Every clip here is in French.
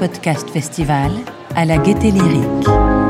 podcast festival à la Gaîté Lyrique.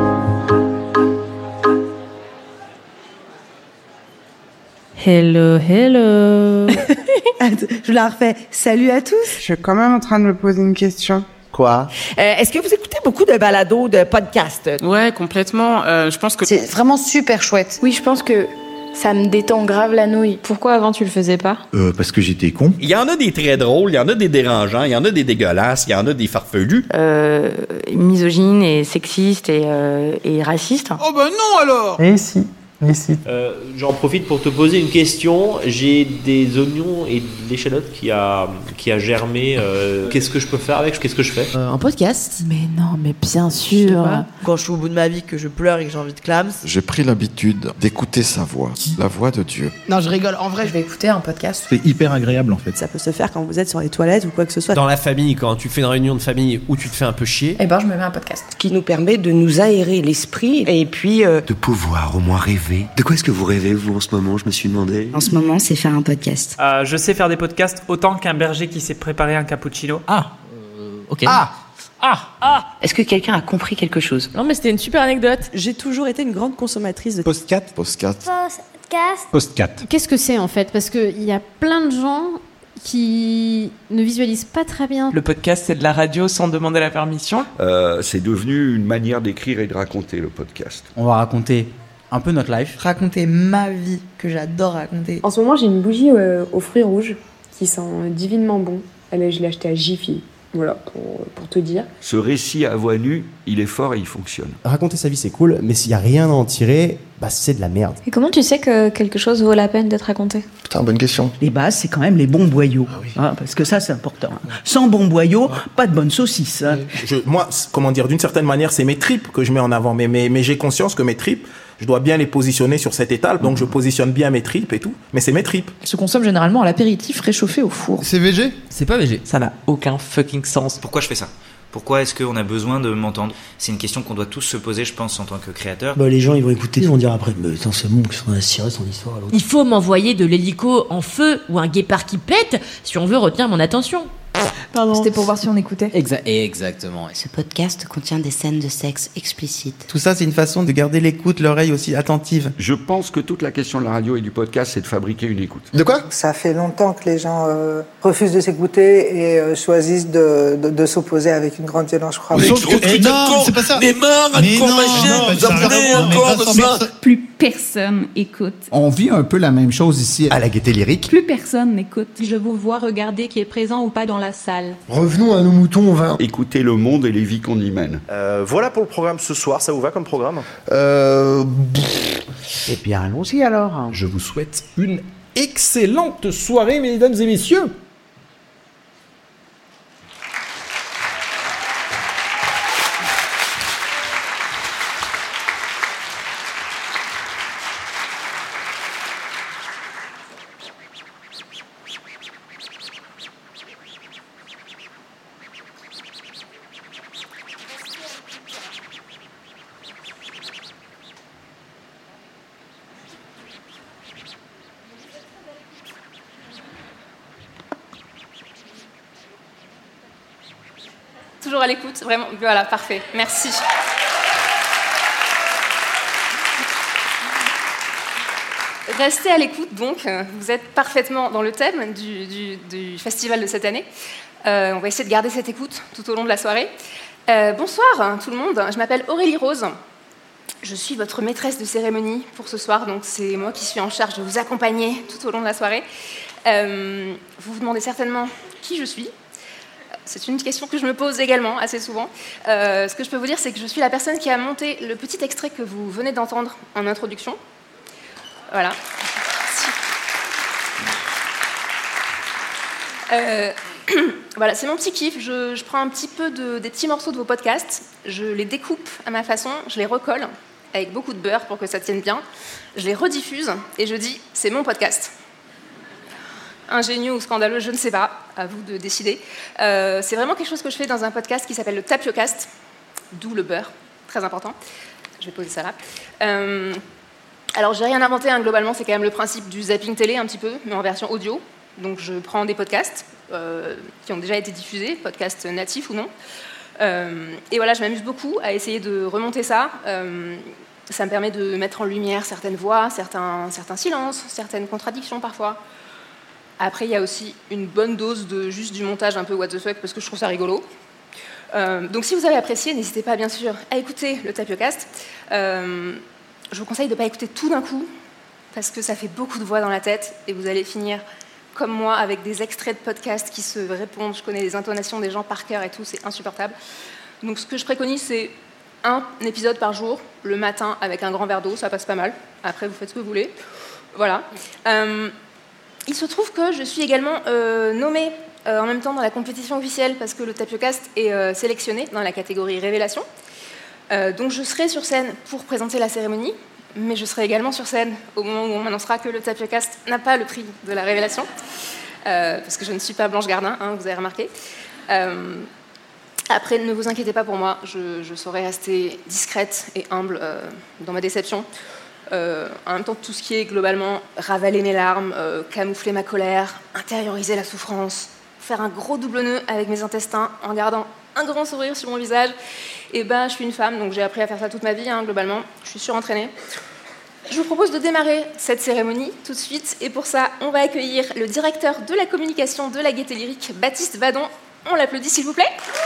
Hello, hello. Je la refais. Salut à tous. Je suis quand même en train de me poser une question. Quoi? Est-ce que vous écoutez beaucoup de balados, de podcasts? Ouais, complètement. Je pense que c'est vraiment super chouette. Oui, je pense que ça me détend grave la nouille. Pourquoi avant tu le faisais pas? Parce que j'étais con. Il y en a des très drôles, il y en a des dérangeants, il y en a des dégueulasses, il y en a des farfelus. Misogyne et sexiste et raciste. Oh ben non alors! Et si. J'en profite pour te poser une question. J'ai des oignons et de l'échalote qui a germé. Qu'est-ce que je peux faire avec? Qu'est-ce que je fais? Un podcast? Mais non, mais bien sûr. Quand je suis au bout de ma vie, que je pleure et que j'ai envie de clams. J'ai pris l'habitude d'écouter sa voix, la voix de Dieu. Non, je rigole. En vrai, je vais écouter un podcast. C'est hyper agréable en fait. Ça peut se faire quand vous êtes sur les toilettes ou quoi que ce soit. Dans la famille, quand tu fais une réunion de famille où tu te fais un peu chier. Eh ben, je me mets un podcast. Qui nous permet de nous aérer l'esprit et puis... de pouvoir au moins rêver. De quoi est-ce que vous rêvez, vous, en ce moment? Je me suis demandé. En ce moment, c'est faire un podcast. Je sais faire des podcasts autant qu'un berger qui s'est préparé un cappuccino. Ok. Est-ce que quelqu'un a compris quelque chose? Non, mais c'était une super anecdote. J'ai toujours été une grande consommatrice de... Postcat. Qu'est-ce que c'est en fait? Parce qu'il y a plein de gens qui ne visualisent pas très bien. le podcast, c'est de la radio sans demander la permission. C'est devenu une manière d'écrire et de raconter le podcast. On va raconter un peu notre life. Raconter ma vie, que j'adore raconter. En ce moment, j'ai une bougie aux fruits rouges qui sent divinement bon. Je l'ai achetée à Jiffy. Voilà, pour te dire. Ce récit à voix nue, il est fort et il fonctionne. Raconter sa vie, c'est cool, mais s'il n'y a rien à en tirer, c'est de la merde. Et comment tu sais que quelque chose vaut la peine d'être raconté? Putain, bonne question. Les bases, c'est quand même les bons boyaux. Parce que ça, c'est important. Sans bons boyaux, pas de bonnes saucisses. Moi, d'une certaine manière, c'est mes tripes que je mets en avant. Mais j'ai conscience que mes tripes, je dois bien les positionner sur cette étale. Donc je positionne bien mes tripes et tout. Mais c'est mes tripes. Se consomme généralement à l'apéritif réchauffé au four. C'est VG? C'est pas VG. Ça n'a aucun fucking sens. Pourquoi je fais ça? Pourquoi est-ce qu'on a besoin de m'entendre? C'est une question qu'on doit tous se poser, je pense, en tant que créateur. Les gens, ils vont écouter, ils vont dire après, c'est bon, qu'on a tiré son histoire. Il faut m'envoyer de l'hélico en feu ou un guépard qui pète si on veut retenir mon attention. Pardon. C'était pour voir si on écoutait. Exactement. Ce podcast contient des scènes de sexe explicites. Tout ça, c'est une façon de garder l'écoute, l'oreille aussi attentive. Je pense que toute la question de la radio et du podcast, c'est de fabriquer une écoute. De quoi? Ça fait longtemps que les gens refusent de s'écouter et choisissent de s'opposer avec une grande violence, je crois. Non, c'est pas ça. Mais marre, vous apprenez encore de ça. Plus personne écoute. On vit un peu la même chose ici à la Gaîté Lyrique. Plus personne n'écoute. Je vous vois regarder qui est présent ou pas dans la salle. Revenons à nos moutons, on va... Écouter le monde et les vies qu'on y mène. Voilà pour le programme ce soir, ça vous va comme programme? Eh bien, allons-y alors. Je vous souhaite une excellente soirée, mesdames et messieurs. Toujours à l'écoute, vraiment. Voilà, parfait. Merci. Restez à l'écoute, donc. Vous êtes parfaitement dans le thème du festival de cette année. On va essayer de garder cette écoute tout au long de la soirée. Bonsoir tout le monde. Je m'appelle Aurélie Rose. Je suis votre maîtresse de cérémonie pour ce soir, donc c'est moi qui suis en charge de vous accompagner tout au long de la soirée. Vous vous demandez certainement qui je suis. C'est une question que je me pose également assez souvent. Ce que je peux vous dire, c'est que je suis la personne qui a monté le petit extrait que vous venez d'entendre en introduction. Voilà. Voilà, c'est mon petit kiff. Je prends un petit peu des petits morceaux de vos podcasts, je les découpe à ma façon, je les recolle avec beaucoup de beurre pour que ça tienne bien, je les rediffuse et je dis « c'est mon podcast ». Ingénieux ou scandaleux, je ne sais pas, à vous de décider. C'est vraiment quelque chose que je fais dans un podcast qui s'appelle le Tapiocast, d'où le beurre, très important. Je vais poser ça là. Alors, j'ai rien inventé, hein, globalement, c'est quand même le principe du zapping télé, un petit peu, mais en version audio. Donc, je prends des podcasts qui ont déjà été diffusés, podcasts natifs ou non. Et voilà, je m'amuse beaucoup à essayer de remonter ça. Ça me permet de mettre en lumière certaines voix, certains silences, certaines contradictions parfois. Après, il y a aussi une bonne dose de juste du montage un peu what the fuck, parce que je trouve ça rigolo. Donc si vous avez apprécié, n'hésitez pas bien sûr à écouter le Tapiocast. Je vous conseille de ne pas écouter tout d'un coup, parce que ça fait beaucoup de voix dans la tête, et vous allez finir comme moi avec des extraits de podcasts qui se répondent. Je connais les intonations des gens par cœur et tout, c'est insupportable. Donc ce que je préconise, c'est un épisode par jour, le matin avec un grand verre d'eau, ça passe pas mal. Après, vous faites ce que vous voulez. Voilà. Il se trouve que je suis également nommée en même temps dans la compétition officielle, parce que le Tapiocast est sélectionné dans la catégorie Révélation. Donc je serai sur scène pour présenter la cérémonie, mais je serai également sur scène au moment où on m'annoncera que le Tapiocast n'a pas le prix de la Révélation, parce que je ne suis pas Blanche Gardin, hein, vous avez remarqué. Après, ne vous inquiétez pas pour moi, je saurai rester discrète et humble dans ma déception. En même temps, tout ce qui est globalement ravaler mes larmes, camoufler ma colère, intérioriser la souffrance, faire un gros double nœud avec mes intestins en gardant un grand sourire sur mon visage. Et ben, je suis une femme, donc j'ai appris à faire ça toute ma vie, hein, globalement. Je suis surentraînée. Je vous propose de démarrer cette cérémonie tout de suite. Et pour ça, on va accueillir le directeur de la communication de la Gaîté Lyrique, Baptiste Vadon. On l'applaudit, s'il vous plaît.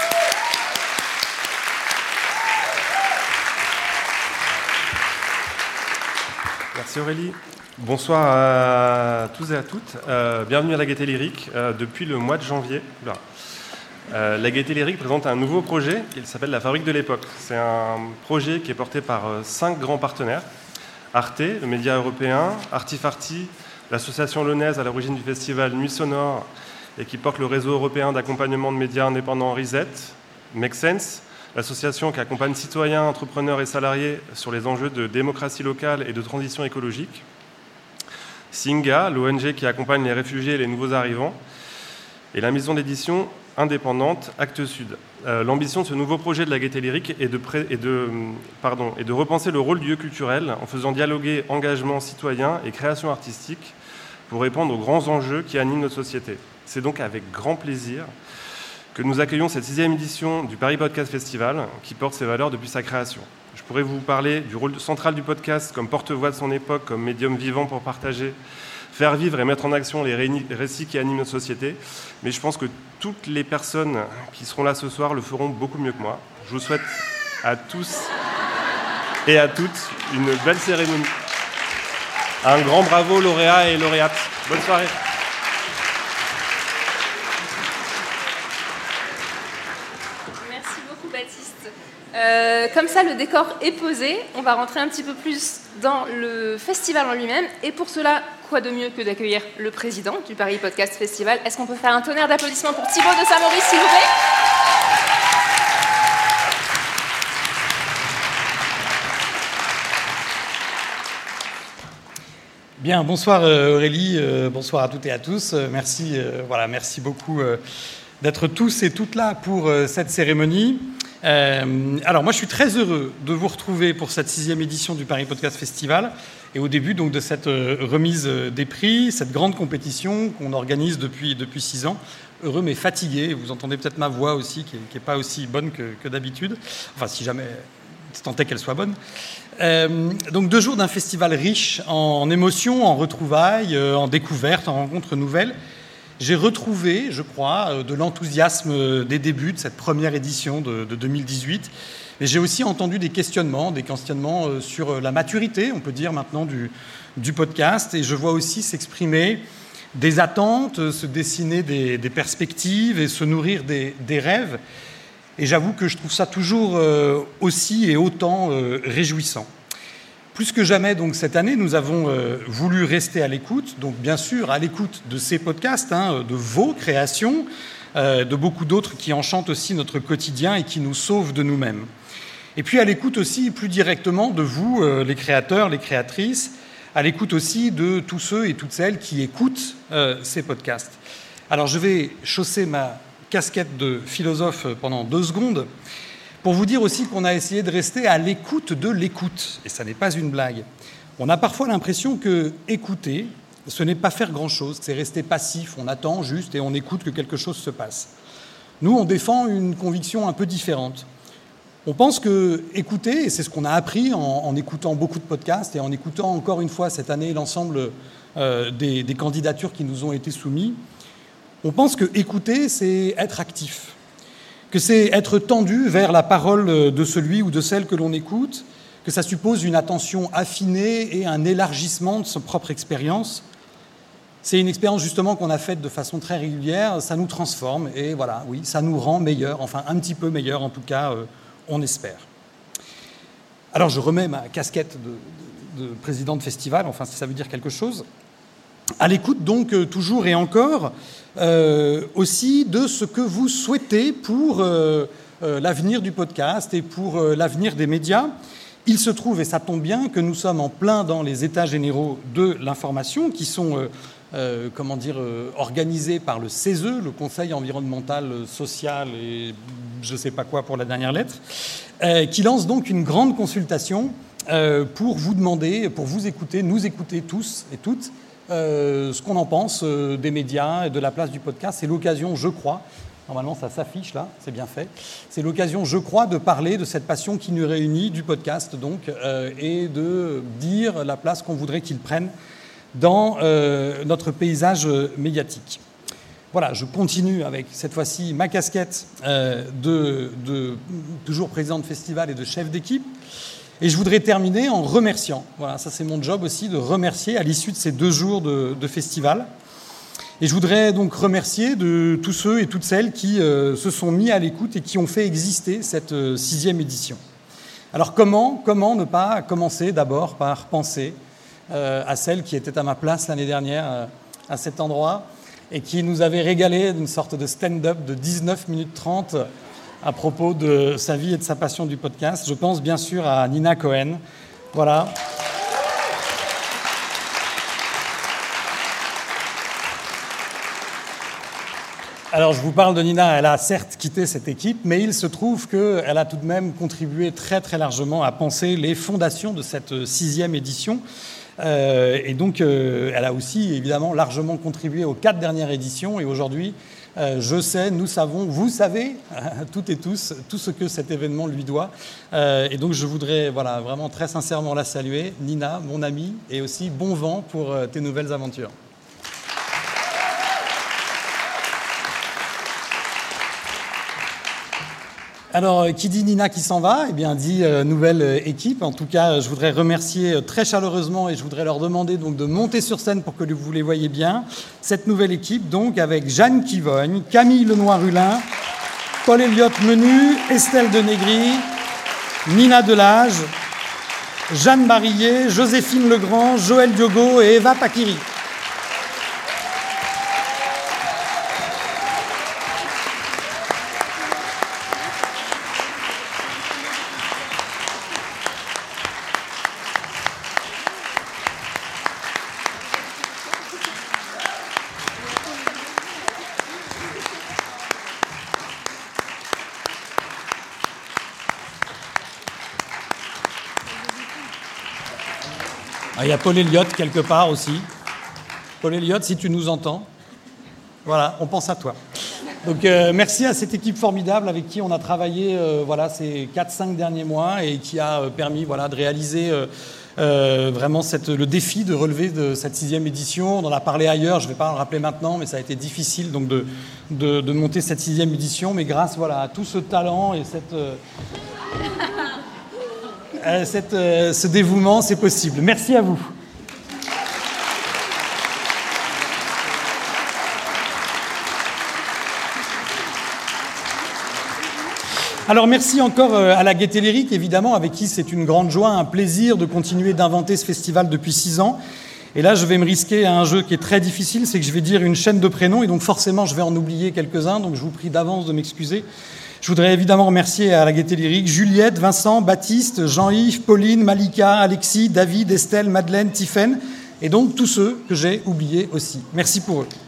Merci Aurélie. Bonsoir à tous et à toutes. Bienvenue à la Gaîté Lyrique. Depuis le mois de janvier, la Gaîté Lyrique présente un nouveau projet qui s'appelle La Fabrique de l'époque. C'est un projet qui est porté par 5 grands partenaires. Arte, le média européen, Artifarty, l'association lyonnaise à l'origine du festival Nuit Sonore et qui porte le réseau européen d'accompagnement de médias indépendants Reset, Make Sense, l'association qui accompagne citoyens, entrepreneurs et salariés sur les enjeux de démocratie locale et de transition écologique, Singa, l'ONG qui accompagne les réfugiés et les nouveaux arrivants, et la maison d'édition indépendante Actes Sud. L'ambition de ce nouveau projet de la Gaîté Lyrique est de repenser le rôle du lieu culturel en faisant dialoguer engagement citoyen et création artistique pour répondre aux grands enjeux qui animent notre société. C'est donc avec grand plaisir que nous accueillons cette 6e édition du Paris Podcast Festival qui porte ses valeurs depuis sa création. Je pourrais vous parler du rôle central du podcast comme porte-voix de son époque, comme médium vivant pour partager, faire vivre et mettre en action les récits qui animent notre société. Mais je pense que toutes les personnes qui seront là ce soir le feront beaucoup mieux que moi. Je vous souhaite à tous et à toutes une belle cérémonie. Un grand bravo lauréats et lauréates. Bonne soirée. Merci beaucoup Baptiste. Comme ça, le décor est posé. On va rentrer un petit peu plus dans le festival en lui-même. Et pour cela, quoi de mieux que d'accueillir le président du Paris Podcast Festival. Est-ce qu'on peut faire un tonnerre d'applaudissements pour Thibaut de Saint-Maurice, s'il vous plaît ? Bien, bonsoir Aurélie, bonsoir à toutes et à tous. Merci beaucoup d'être tous et toutes là pour cette cérémonie. Alors moi je suis très heureux de vous retrouver pour cette 6e édition du Paris Podcast Festival et au début donc de cette remise des prix, cette grande compétition qu'on organise depuis 6 ans. Heureux mais fatigué, vous entendez peut-être ma voix aussi qui n'est pas aussi bonne que d'habitude, enfin si jamais tant est qu'elle soit bonne. Donc 2 jours d'un festival riche en émotions, en retrouvailles, en découvertes, en rencontres nouvelles. J'ai retrouvé, je crois, de l'enthousiasme des débuts de cette première édition de 2018. Mais j'ai aussi entendu des questionnements sur la maturité, on peut dire maintenant, du podcast. Et je vois aussi s'exprimer des attentes, se dessiner des perspectives et se nourrir des rêves. Et j'avoue que je trouve ça toujours aussi et autant réjouissant. Plus que jamais, donc, cette année, nous avons voulu rester à l'écoute, donc bien sûr à l'écoute de ces podcasts, de vos créations, de beaucoup d'autres qui enchantent aussi notre quotidien et qui nous sauvent de nous-mêmes. Et puis à l'écoute aussi, plus directement, de vous, les créateurs, les créatrices, à l'écoute aussi de tous ceux et toutes celles qui écoutent ces podcasts. Alors je vais chausser ma casquette de philosophe pendant 2 secondes, pour vous dire aussi qu'on a essayé de rester à l'écoute de l'écoute. Et ça n'est pas une blague. On a parfois l'impression que écouter, ce n'est pas faire grand-chose, c'est rester passif, on attend juste et on écoute que quelque chose se passe. Nous, on défend une conviction un peu différente. On pense que écouter, et c'est ce qu'on a appris en écoutant beaucoup de podcasts et en écoutant encore une fois cette année l'ensemble des candidatures qui nous ont été soumises, on pense que écouter, c'est être actif, que c'est être tendu vers la parole de celui ou de celle que l'on écoute, que ça suppose une attention affinée et un élargissement de sa propre expérience. C'est une expérience justement qu'on a faite de façon très régulière, ça nous transforme et voilà, oui, ça nous rend meilleurs, enfin un petit peu meilleurs en tout cas, on espère. Alors je remets ma casquette de président de festival, enfin si ça veut dire quelque chose. À l'écoute donc toujours et encore aussi de ce que vous souhaitez pour l'avenir du podcast et pour l'avenir des médias. Il se trouve, et ça tombe bien, que nous sommes en plein dans les états généraux de l'information qui sont organisés par le CESE, le Conseil environnemental, social et je ne sais pas quoi pour la dernière lettre, qui lance donc une grande consultation pour vous demander, pour vous écouter, nous écouter tous et toutes, ce qu'on en pense des médias et de la place du podcast. C'est l'occasion, je crois, normalement ça s'affiche là, c'est bien fait, c'est l'occasion, je crois, de parler de cette passion qui nous réunit, du podcast donc, et de dire la place qu'on voudrait qu'il prenne dans notre paysage médiatique. Voilà, je continue avec cette fois-ci ma casquette de toujours président de festival et de chef d'équipe. Et je voudrais terminer en remerciant. Voilà, ça c'est mon job aussi, de remercier à l'issue de ces 2 jours de festival. Et je voudrais donc remercier de tous ceux et toutes celles qui se sont mis à l'écoute et qui ont fait exister cette 6e édition. Alors comment ne pas commencer d'abord par penser à celle qui était à ma place l'année dernière à cet endroit et qui nous avait régalé d'une sorte de stand-up de 19 minutes 30 à propos de sa vie et de sa passion du podcast. Je pense bien sûr à Nina Cohen. Voilà. Alors, je vous parle de Nina, elle a certes quitté cette équipe, mais il se trouve qu'elle a tout de même contribué très très largement à penser les fondations de cette 6e édition. Et donc, elle a aussi évidemment largement contribué aux 4 dernières éditions. Et aujourd'hui, je sais, nous savons, vous savez, toutes et tous, tout ce que cet événement lui doit. Et donc, je voudrais vraiment très sincèrement la saluer. Nina, mon amie, et aussi bon vent pour tes nouvelles aventures. Alors, qui dit Nina qui s'en va, eh bien, dit nouvelle équipe. En tout cas, je voudrais remercier très chaleureusement et je voudrais leur demander donc de monter sur scène pour que vous les voyez bien. Cette nouvelle équipe, donc, avec Jeanne Kivogne, Camille Lenoir-Hulin, Paul-Éliott Menu, Estelle Denégry, Nina Delage, Jeanne Barillet, Joséphine Legrand, Joël Diogo et Eva Pakiri. Il y a Paul-Éliott quelque part aussi. Paul-Éliott, si tu nous entends, voilà, on pense à toi. Donc merci à cette équipe formidable avec qui on a travaillé ces 4-5 derniers mois et qui a permis de réaliser vraiment le défi de relever de cette 6e édition. On en a parlé ailleurs, je ne vais pas en rappeler maintenant, mais ça a été difficile donc, de monter cette 6e édition. Mais grâce à tout ce talent et ce dévouement, c'est possible. Merci à vous. Alors merci encore à la Gaîté Lyrique, évidemment, avec qui c'est une grande joie, un plaisir de continuer d'inventer ce festival depuis 6 ans. Et là, je vais me risquer à un jeu qui est très difficile, c'est que je vais dire une chaîne de prénoms, et donc forcément, je vais en oublier quelques-uns, donc je vous prie d'avance de m'excuser. Je voudrais évidemment remercier à la Gaîté Lyrique Juliette, Vincent, Baptiste, Jean-Yves, Pauline, Malika, Alexis, David, Estelle, Madeleine, Tiffaine, et donc tous ceux que j'ai oubliés aussi. Merci pour eux.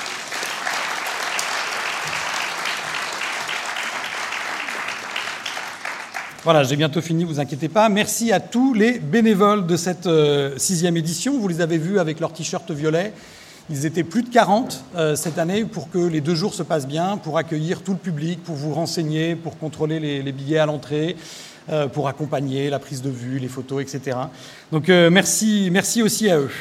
Voilà, j'ai bientôt fini, vous inquiétez pas. Merci à tous les bénévoles de cette 6e édition. Vous les avez vus avec leur t-shirt violet. Ils étaient plus de 40 cette année pour que les 2 jours se passent bien, pour accueillir tout le public, pour vous renseigner, pour contrôler les billets à l'entrée, pour accompagner la prise de vue, les photos, etc. Donc merci aussi à eux.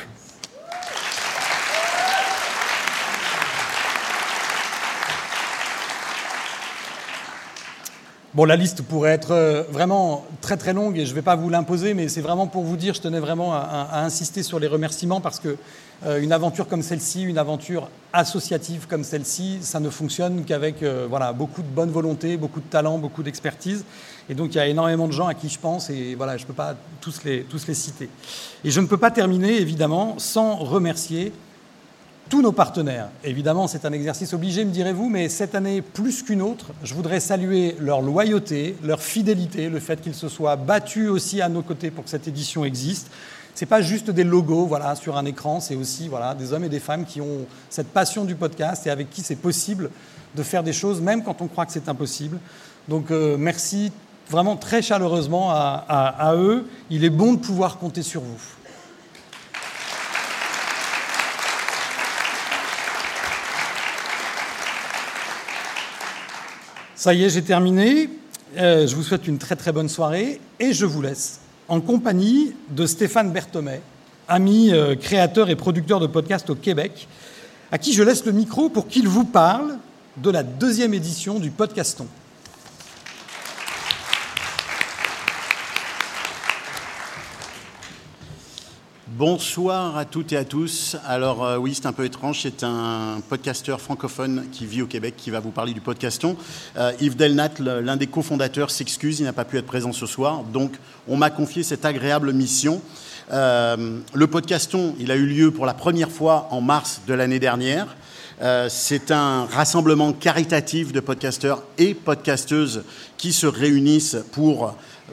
Bon, la liste pourrait être vraiment très très longue et je ne vais pas vous l'imposer, mais c'est vraiment pour vous dire, je tenais vraiment à insister sur les remerciements parce que une aventure comme celle-ci, une aventure associative comme celle-ci, ça ne fonctionne qu'avec beaucoup de bonne volonté, beaucoup de talent, beaucoup d'expertise. Et donc il y a énormément de gens à qui je pense et voilà, je ne peux pas tous les citer. Et je ne peux pas terminer évidemment sans remercier tous nos partenaires. Évidemment, c'est un exercice obligé, me direz-vous, mais cette année, plus qu'une autre, je voudrais saluer leur loyauté, leur fidélité, le fait qu'ils se soient battus aussi à nos côtés pour que cette édition existe. Ce n'est pas juste des logos sur un écran, c'est aussi des hommes et des femmes qui ont cette passion du podcast et avec qui c'est possible de faire des choses, même quand on croit que c'est impossible. Donc merci vraiment très chaleureusement à eux. Il est bon de pouvoir compter sur vous. Ça y est, j'ai terminé. Je vous souhaite une très très bonne soirée et je vous laisse en compagnie de Stéphane Berthomet, ami créateur et producteur de podcasts au Québec, à qui je laisse le micro pour qu'il vous parle de la 2e édition du Podcaston. Bonsoir à toutes et à tous. Alors oui, c'est un peu étrange, c'est un podcasteur francophone qui vit au Québec qui va vous parler du Podcaston. Yves Delnat, l'un des cofondateurs, s'excuse, il n'a pas pu être présent ce soir, donc on m'a confié cette agréable mission. Le Podcaston, il a eu lieu pour la première fois en mars de l'année dernière. C'est un rassemblement caritatif de podcasteurs et podcasteuses qui se réunissent pour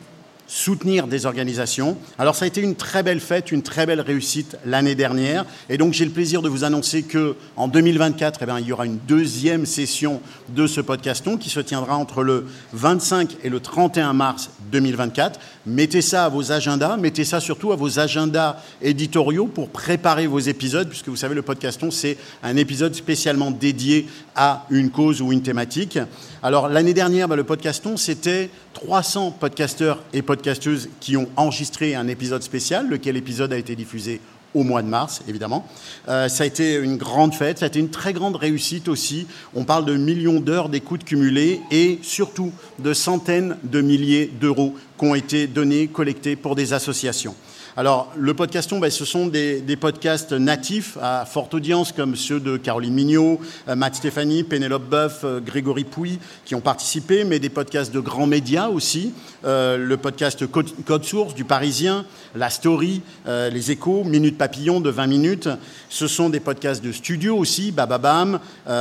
soutenir des organisations. Alors ça a été une très belle fête, une très belle réussite l'année dernière. Et donc j'ai le plaisir de vous annoncer qu'en 2024, il y aura une 2e session de ce Podcaston qui se tiendra entre le 25 et le 31 mars 2024. Mettez ça à vos agendas, mettez ça surtout à vos agendas éditoriaux pour préparer vos épisodes, puisque vous savez, le Podcaston, c'est un épisode spécialement dédié à une cause ou une thématique. Alors l'année dernière, le Podcaston, c'était 300 podcasteurs et podcasteuses qui ont enregistré un épisode spécial, lequel épisode a été diffusé au mois de mars, évidemment. Ça a été une grande fête, ça a été une très grande réussite aussi. On parle de millions d'heures d'écoute cumulées et surtout de centaines de milliers d'euros qui ont été donnés, collectés pour des associations. Alors, le Podcaston, ce sont des podcasts natifs à forte audience, comme ceux de Caroline Mignot, Matt Stéphanie, Pénélope Boeuf, Grégory Pouy, qui ont participé, mais des podcasts de grands médias aussi. Le podcast Code Source du Parisien, La Story, Les Échos, Minute Papillon de 20 minutes. Ce sont des podcasts de studio aussi, Bababam,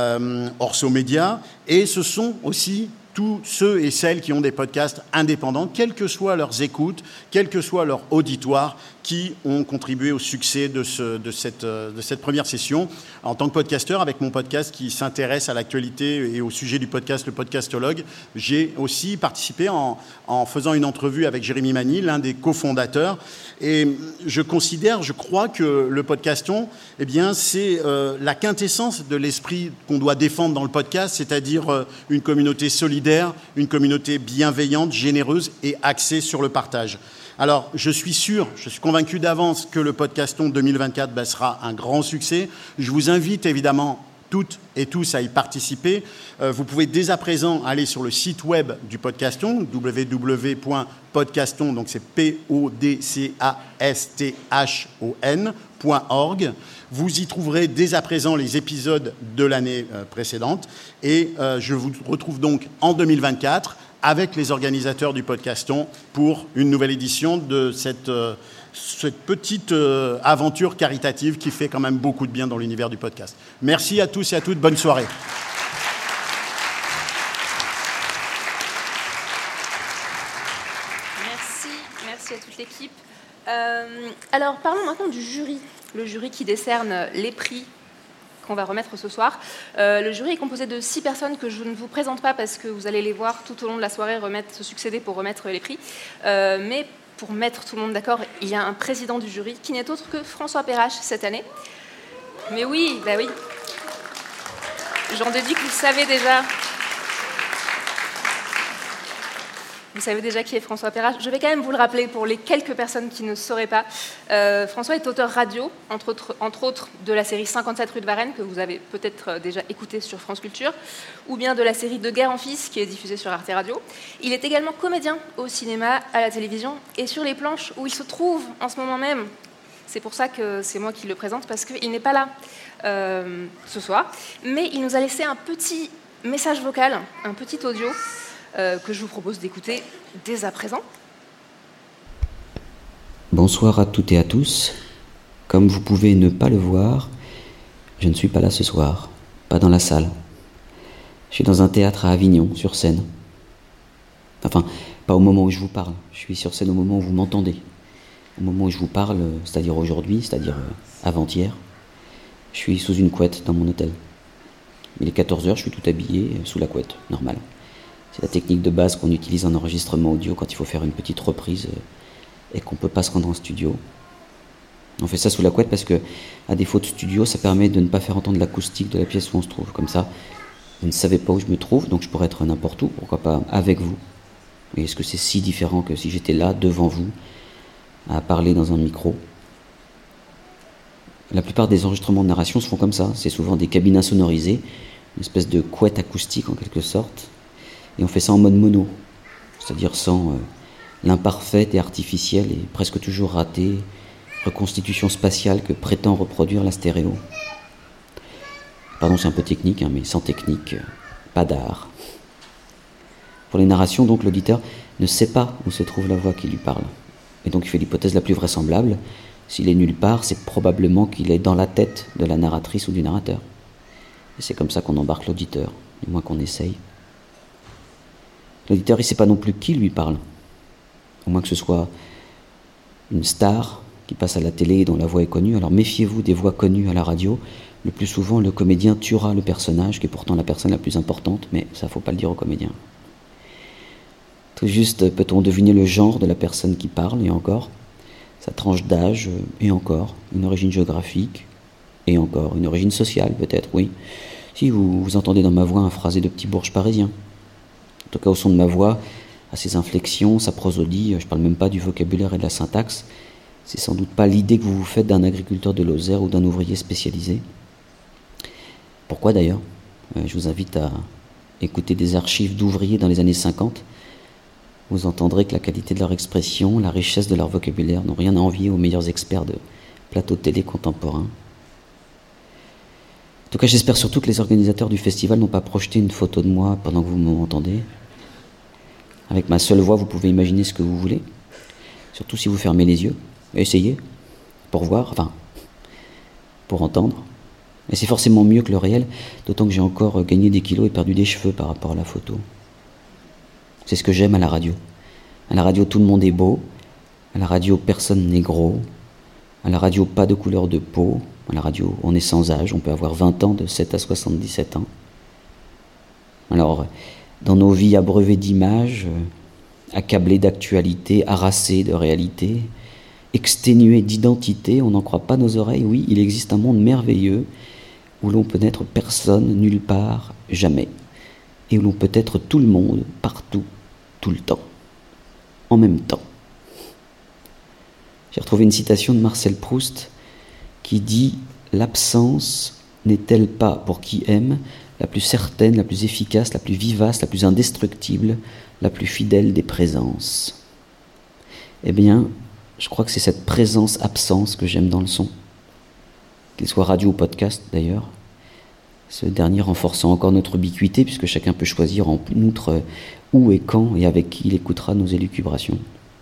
Orso Média. Et ce sont aussi tous ceux et celles qui ont des podcasts indépendants, quelles que soient leurs écoutes, quel que soit leur auditoire, qui ont contribué au succès de cette première session. En tant que podcasteur, avec mon podcast qui s'intéresse à l'actualité et au sujet du podcast, le Podcastologue, j'ai aussi participé en faisant une entrevue avec Jérémy Magny, l'un des cofondateurs. Et je crois que le Podcaston, c'est la quintessence de l'esprit qu'on doit défendre dans le podcast, c'est-à-dire une communauté solidaire, une communauté bienveillante, généreuse et axée sur le partage. Alors, je suis convaincu d'avance que le Podcaston 2024 sera un grand succès. Je vous invite évidemment toutes et tous à y participer. Vous pouvez dès à présent aller sur le site web du Podcaston, www.podcaston, donc c'est podcaston.org. Vous y trouverez dès à présent les épisodes de l'année précédente. Et je vous retrouve donc en 2024 avec les organisateurs du Podcaston pour une nouvelle édition de cette petite aventure caritative qui fait quand même beaucoup de bien dans l'univers du podcast. Merci à tous et à toutes, bonne soirée. Merci à toute l'équipe. Alors parlons maintenant du jury, le jury qui décerne les prix qu'on va remettre ce soir. Le jury est composé de 6 personnes que je ne vous présente pas parce que vous allez les voir tout au long de la soirée se succéder pour remettre les prix. Mais pour mettre tout le monde d'accord, il y a un président du jury qui n'est autre que François Perrache cette année. Mais oui, bah oui. J'en déduis que vous savez déjà. Vous savez déjà qui est François Perrache. Je vais quand même vous le rappeler pour les quelques personnes qui ne sauraient pas. François est auteur radio, entre autres de la série 57 rue de Varennes, que vous avez peut-être déjà écouté sur France Culture, ou bien de la série De guerre en fils, qui est diffusée sur Arte Radio. Il est également comédien au cinéma, à la télévision et sur les planches où il se trouve en ce moment même. C'est pour ça que c'est moi qui le présente, parce qu'il n'est pas là ce soir. Mais il nous a laissé un petit message vocal, un petit audio, que je vous propose d'écouter dès à présent. Bonsoir à toutes et à tous. Comme vous pouvez ne pas le voir, je ne suis pas là ce soir, pas dans la salle. Je suis dans un théâtre à Avignon, sur scène. Enfin, pas au moment où je vous parle. Je suis sur scène au moment où vous m'entendez. Au moment où je vous parle, c'est-à-dire aujourd'hui, c'est-à-dire avant-hier, je suis sous une couette dans mon hôtel. Il est 14h, je suis tout habillé sous la couette, normal. C'est la technique de base qu'on utilise en enregistrement audio quand il faut faire une petite reprise et qu'on ne peut pas se rendre en studio. On fait ça sous la couette parce que, à défaut de studio, ça permet de ne pas faire entendre l'acoustique de la pièce où on se trouve. Comme ça, vous ne savez pas où je me trouve, donc je pourrais être n'importe où, pourquoi pas avec vous. Et est-ce que c'est si différent que si j'étais là, devant vous, à parler dans un micro? La plupart des enregistrements de narration se font comme ça. C'est souvent des cabines insonorisées, une espèce de couette acoustique en quelque sorte. Et on fait ça en mode mono, c'est-à-dire sans l'imparfaite et artificielle et presque toujours ratée reconstitution spatiale que prétend reproduire la stéréo. Pardon, c'est un peu technique, mais sans technique, pas d'art. Pour les narrations, donc, l'auditeur ne sait pas où se trouve la voix qui lui parle. Et donc il fait l'hypothèse la plus vraisemblable. S'il est nulle part, c'est probablement qu'il est dans la tête de la narratrice ou du narrateur. Et c'est comme ça qu'on embarque l'auditeur, du moins qu'on essaye. L'auditeur, il ne sait pas non plus qui lui parle. Au moins que ce soit une star qui passe à la télé et dont la voix est connue. Alors méfiez-vous des voix connues à la radio. Le plus souvent, le comédien tuera le personnage, qui est pourtant la personne la plus importante, mais ça, faut pas le dire au comédien. Tout juste peut-on deviner le genre de la personne qui parle, et encore, sa tranche d'âge, et encore, une origine géographique, et encore, une origine sociale peut-être, oui. Si vous entendez dans ma voix un phrasé de petit bourge parisien. En tout cas, au son de ma voix, à ses inflexions, sa prosodie, je parle même pas du vocabulaire et de la syntaxe, c'est sans doute pas l'idée que vous vous faites d'un agriculteur de Lozère ou d'un ouvrier spécialisé. Pourquoi d'ailleurs ? Je vous invite à écouter des archives d'ouvriers dans les années 50. Vous entendrez que la qualité de leur expression, la richesse de leur vocabulaire n'ont rien à envier aux meilleurs experts de plateaux télé contemporains. En tout cas, j'espère surtout que les organisateurs du festival n'ont pas projeté une photo de moi pendant que vous m'entendez. Avec ma seule voix, vous pouvez imaginer ce que vous voulez. Surtout si vous fermez les yeux. Essayez, pour voir, enfin, pour entendre. Et c'est forcément mieux que le réel, d'autant que j'ai encore gagné des kilos et perdu des cheveux par rapport à la photo. C'est ce que j'aime à la radio. À la radio, tout le monde est beau. À la radio, personne n'est gros. À la radio, pas de couleur de peau. À la radio, on est sans âge. On peut avoir 20 ans, de 7 à 77 ans. Alors, dans nos vies abreuvées d'images, accablées d'actualité, harassées de réalité, exténuées d'identité, on n'en croit pas nos oreilles. Oui, il existe un monde merveilleux où l'on peut n'être personne, nulle part, jamais. Et où l'on peut être tout le monde, partout, tout le temps, en même temps. J'ai retrouvé une citation de Marcel Proust qui dit « L'absence n'est-elle pas, pour qui aime, la plus certaine, la plus efficace, la plus vivace, la plus indestructible, la plus fidèle des présences ?» Eh bien, je crois que c'est cette présence-absence que j'aime dans le son. Qu'il soit radio ou podcast, d'ailleurs. Ce dernier renforçant encore notre ubiquité, puisque chacun peut choisir en outre où et quand et avec qui il écoutera nos élucubrations.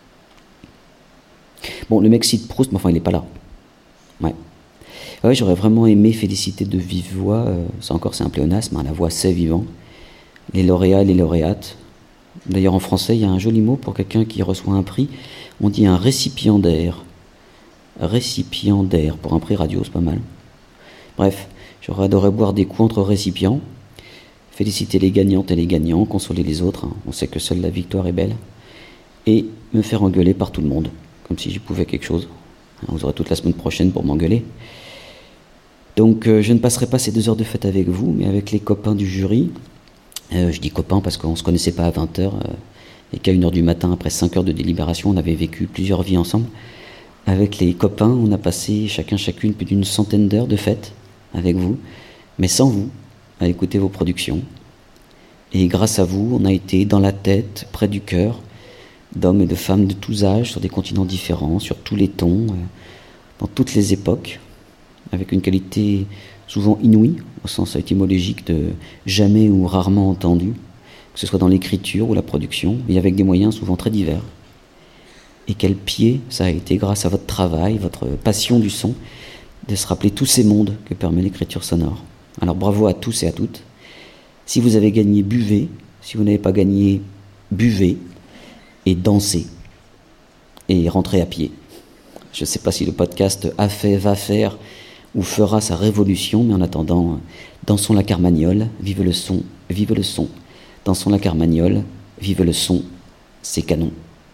Bon, le mec cite Proust, mais enfin, il n'est pas là. Ouais, j'aurais vraiment aimé féliciter de vive voix, ça encore c'est un pléonasme, la voix c'est vivant, les lauréats et les lauréates. D'ailleurs, en français, il y a un joli mot pour quelqu'un qui reçoit un prix, on dit un récipiendaire. Récipiendaire, pour un prix radio, c'est pas mal. Bref, j'aurais adoré boire des coups entre récipients, féliciter les gagnantes et les gagnants, consoler les autres, on sait que seule la victoire est belle, et me faire engueuler par tout le monde, comme si j'y pouvais quelque chose. Vous aurez toute la semaine prochaine pour m'engueuler. Donc je ne passerai pas ces 2 heures de fête avec vous, mais avec les copains du jury. Je dis copains parce qu'on ne se connaissait pas à 20h et qu'à 1h du matin, après 5 heures de délibération, on avait vécu plusieurs vies ensemble. Avec les copains, on a passé chacune plus d'une centaine d'heures de fête avec vous, mais sans vous, à écouter vos productions. Et grâce à vous, on a été dans la tête, près du cœur, d'hommes et de femmes de tous âges, sur des continents différents, sur tous les tons, dans toutes les époques, avec une qualité souvent inouïe, au sens étymologique de jamais ou rarement entendu, que ce soit dans l'écriture ou la production, et avec des moyens souvent très divers. Et quel pied ça a été, grâce à votre travail, votre passion du son, de se rappeler tous ces mondes que permet l'écriture sonore. Alors bravo à tous et à toutes. Si vous avez gagné, buvez. Si vous n'avez pas gagné, buvez et dansez. Et rentrez à pied. Je ne sais pas si le podcast a fait, va faire ou fera sa révolution, mais en attendant, dansons la Carmagnole, vive le son, vive le son. Dansons la Carmagnole, vive le son, c'est canon.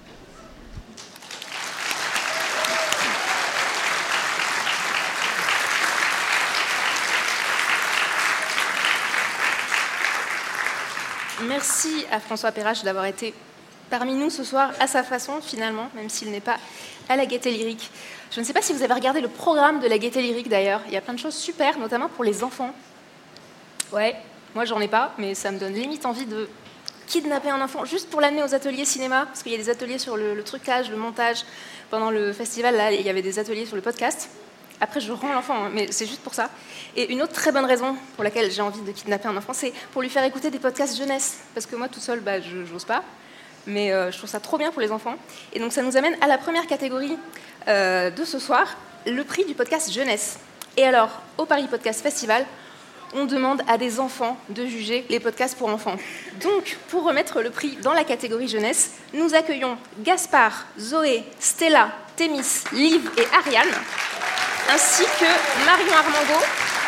Merci à François Perrache d'avoir été parmi nous ce soir à sa façon finalement, même s'il n'est pas à la Gaîté Lyrique. Je ne sais pas si vous avez regardé le programme de la Gaîté Lyrique d'ailleurs. Il y a plein de choses super, notamment pour les enfants. Ouais, moi j'en ai pas, mais ça me donne limite envie de kidnapper un enfant juste pour l'amener aux ateliers cinéma, parce qu'il y a des ateliers sur le trucage, le montage. Pendant le festival, là, il y avait des ateliers sur le podcast. Après, je rends l'enfant, hein, mais c'est juste pour ça. Et une autre très bonne raison pour laquelle j'ai envie de kidnapper un enfant, c'est pour lui faire écouter des podcasts jeunesse. Parce que moi, tout seul, je n'ose pas. Mais je trouve ça trop bien pour les enfants. Et donc, ça nous amène à la première catégorie de ce soir, le prix du podcast jeunesse. Et alors, au Paris Podcast Festival, on demande à des enfants de juger les podcasts pour enfants. Donc, pour remettre le prix dans la catégorie jeunesse, nous accueillons Gaspard, Zoé, Stella, Thémis, Liv et Ariane, ainsi que Marion Armando.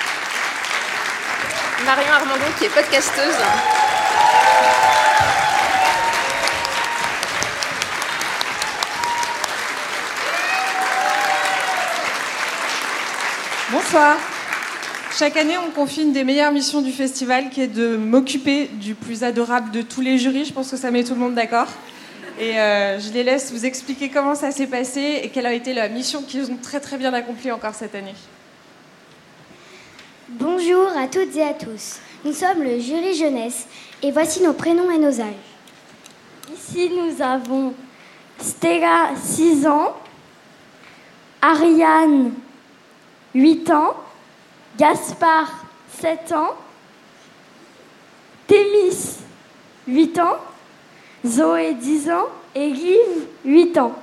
Marion Armando qui est podcasteuse. Bonsoir. Chaque année, on confie une des meilleures missions du festival qui est de m'occuper du plus adorable de tous les jurys. Je pense que ça met tout le monde d'accord. Et je les laisse vous expliquer comment ça s'est passé et quelle a été la mission qu'ils ont très très bien accomplie encore cette année. Bonjour à toutes et à tous. Nous sommes le jury jeunesse et voici nos prénoms et nos âges. Ici, nous avons Stella, 6 ans, Ariane, 8 ans, Gaspard, 7 ans, Thémis, 8 ans, Zoé, 10 ans et Liv, 8 ans.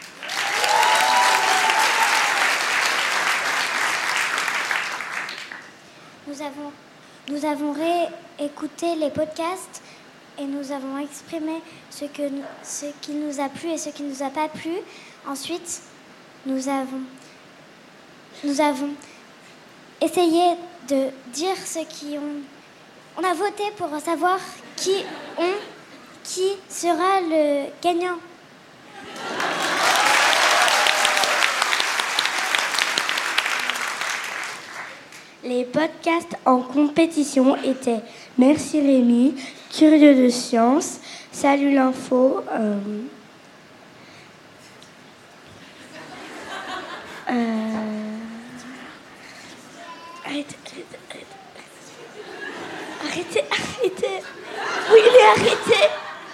Nous avons réécouté les podcasts et nous avons exprimé ce qui nous a plu et ce qui ne nous a pas plu. Ensuite, nous avons essayé de dire ceux qui ont... On a voté pour savoir qui sera le gagnant. Les podcasts en compétition étaient Merci Rémi, Curieux de Science, Salut l'info, Arrêtez. Oui, mais arrêtez.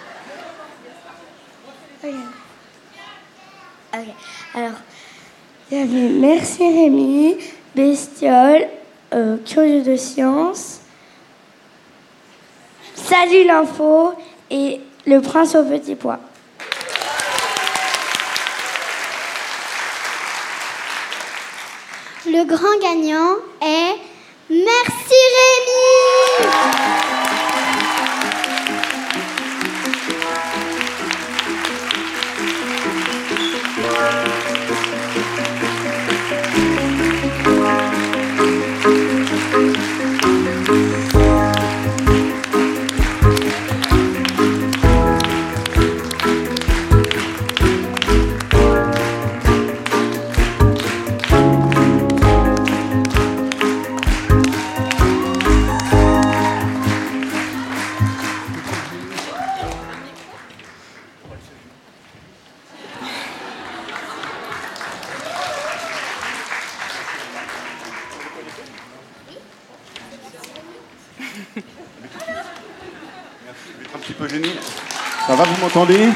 Ok. Alors, il y avait Merci Rémi, Bestiole, Curieux de Science, Salut l'info et Le Prince au petit pois. Le grand gagnant est Merci Rémi. petit peu gêné. Ça va, vous m'entendez?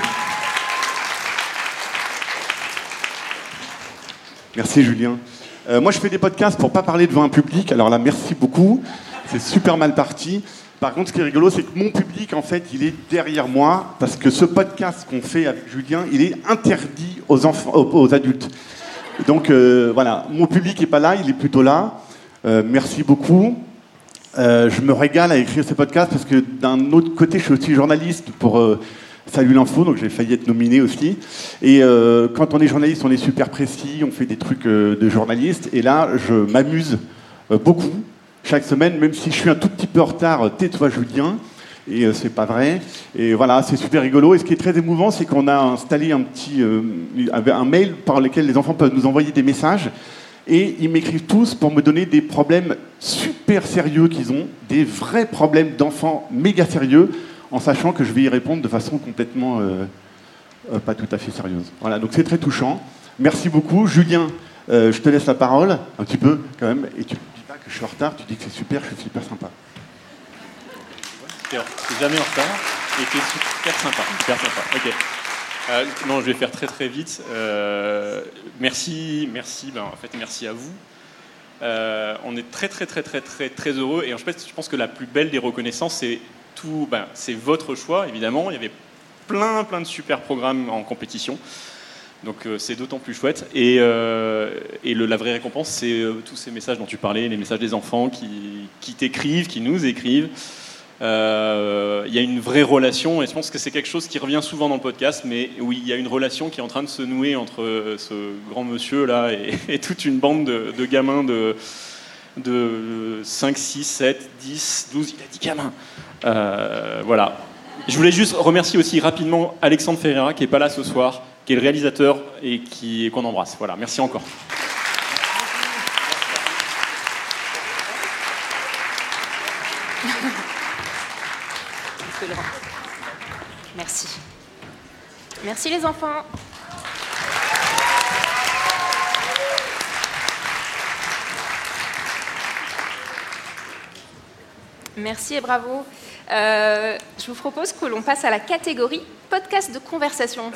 Merci Julien. Moi je fais des podcasts pour pas parler devant un public, alors là merci beaucoup, c'est super mal parti. Par contre ce qui est rigolo c'est que mon public en fait il est derrière moi, parce que ce podcast qu'on fait avec Julien, il est interdit aux enfants, aux adultes. Donc voilà, mon public est pas là, il est plutôt là. Merci beaucoup. Je me régale à écrire ces podcasts parce que d'un autre côté je suis aussi journaliste pour... Salut l'info, donc j'ai failli être nominé aussi. Et quand on est journaliste, on est super précis, on fait des trucs de journaliste. Et là, je m'amuse beaucoup chaque semaine, même si je suis un tout petit peu en retard. Tais-toi, Julien. Et c'est pas vrai. Et voilà, c'est super rigolo. Et ce qui est très émouvant, c'est qu'on a installé un mail par lequel les enfants peuvent nous envoyer des messages. Et ils m'écrivent tous pour me donner des problèmes super sérieux qu'ils ont, des vrais problèmes d'enfants méga sérieux, en sachant que je vais y répondre de façon complètement pas tout à fait sérieuse. Voilà, donc c'est très touchant. Merci beaucoup. Julien, je te laisse la parole, un petit peu quand même, et tu ne dis pas que je suis en retard, tu dis que c'est super, je suis super sympa. T'es jamais en retard, et t'es super sympa. Super sympa, ok. Non, je vais faire très très vite. Merci, en fait, merci à vous. On est très heureux, et en fait, je pense que la plus belle des reconnaissances, c'est votre choix, évidemment. Il y avait plein de super programmes en compétition. Donc c'est d'autant plus chouette. Et la vraie récompense, c'est tous ces messages dont tu parlais, les messages des enfants qui t'écrivent, qui nous écrivent. Il y a une vraie relation, et je pense que c'est quelque chose qui revient souvent dans le podcast, mais oui, il y a une relation qui est en train de se nouer entre ce grand monsieur là et toute une bande de gamins de 5, 6, 7, 10, 12, il a dit gamins. Voilà. Je voulais juste remercier aussi rapidement Alexandre Ferreira qui n'est pas là ce soir, qui est le réalisateur et qu'on embrasse. Voilà, merci encore. Merci. Merci les enfants. Merci et bravo. Je vous propose que l'on passe à la catégorie podcast de conversation.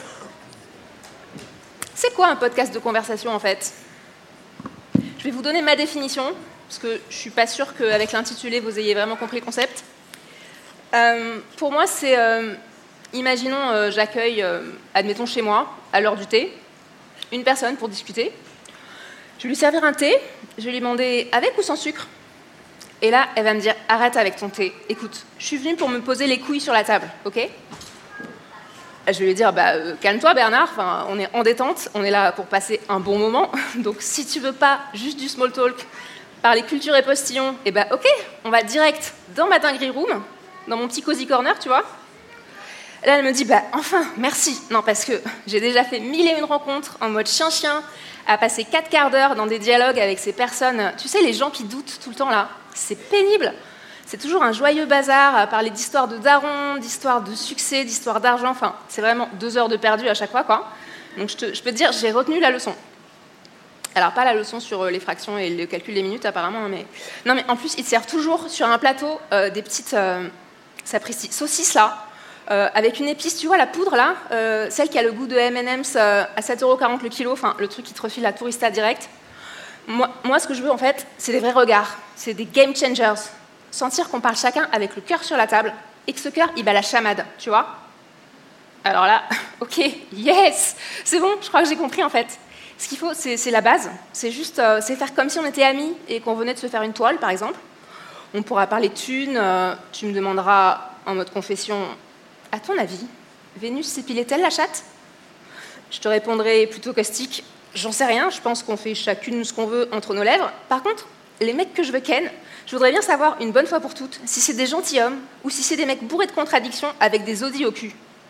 C'est quoi un podcast de conversation en fait? Je vais vous donner ma définition, parce que je ne suis pas sûre qu'avec l'intitulé vous ayez vraiment compris le concept. Pour moi, c'est... imaginons, j'accueille, admettons chez moi, à l'heure du thé, une personne pour discuter. Je vais lui servir un thé, je vais lui demander avec ou sans sucre. Et là, elle va me dire, arrête avec ton thé. Écoute, je suis venue pour me poser les couilles sur la table, ok? Je vais lui dire, calme-toi Bernard, enfin, on est en détente, on est là pour passer un bon moment. Donc si tu veux pas juste du small talk, parler culture et postillon, ok, on va direct dans ma dinguerie room, dans mon petit cozy corner, tu vois. Là, elle me dit, enfin, merci. Non, parce que j'ai déjà fait 1001 rencontres en mode chien-chien, à passer 4 quarts d'heure dans des dialogues avec ces personnes. Tu sais, les gens qui doutent tout le temps, là, c'est pénible. C'est toujours un joyeux bazar à parler d'histoires de darons, d'histoires de succès, d'histoires d'argent. Enfin, c'est vraiment 2 heures de perdu à chaque fois, quoi. Donc, je peux te dire, j'ai retenu la leçon. Alors, pas la leçon sur les fractions et le calcul des minutes, apparemment, mais... Non, mais en plus, ils te servent toujours sur un plateau des petites saucisses, là, avec une épice, tu vois, la poudre, là, celle qui a le goût de M&M's à 7,40€ le kilo, enfin, le truc qui te refile la tourista direct. Moi, ce que je veux, en fait, c'est des vrais regards. C'est des game changers. Sentir qu'on parle chacun avec le cœur sur la table et que ce cœur, il bat la chamade, tu vois. Alors là, ok, yes, c'est bon, je crois que j'ai compris, en fait. Ce qu'il faut, c'est la base. C'est juste c'est faire comme si on était amis et qu'on venait de se faire une toile, par exemple. On pourra parler de thunes. Tu me demanderas, en mode confession, à ton avis, Vénus s'épilait-elle la chatte? Je te répondrai plutôt caustique. J'en sais rien, je pense qu'on fait chacune ce qu'on veut entre nos lèvres. Par contre, les mecs que je veux ken, je voudrais bien savoir une bonne fois pour toutes si c'est des gentilshommes ou si c'est des mecs bourrés de contradictions avec des audis au cul.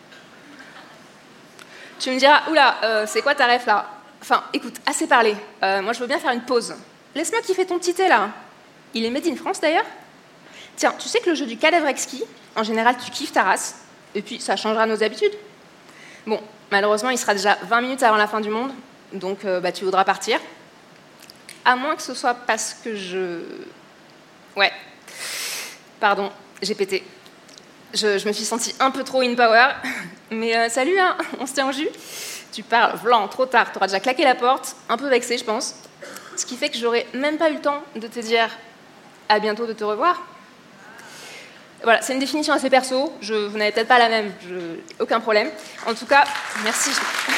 Tu me diras, oula, c'est quoi ta ref là? Enfin, écoute, assez parlé. Moi, je veux bien faire une pause. Laisse-moi kiffer ton petit thé là. Il est made in France d'ailleurs. Tiens, tu sais que le jeu du cadavre exquis, en général, tu kiffes ta race. Et puis, ça changera nos habitudes. Bon, malheureusement, il sera déjà 20 minutes avant la fin du monde. Donc, tu voudras partir. À moins que ce soit parce que Ouais. Pardon, j'ai pété. je me suis sentie un peu trop in power. Mais salut, hein, on se tient au jus. Tu parles, blanc, trop tard, t'auras déjà claqué la porte, un peu vexée, je pense. Ce qui fait que j'aurais même pas eu le temps de te dire à bientôt, de te revoir. Voilà, c'est une définition assez perso, vous n'avez peut-être pas la même, aucun problème. En tout cas, merci.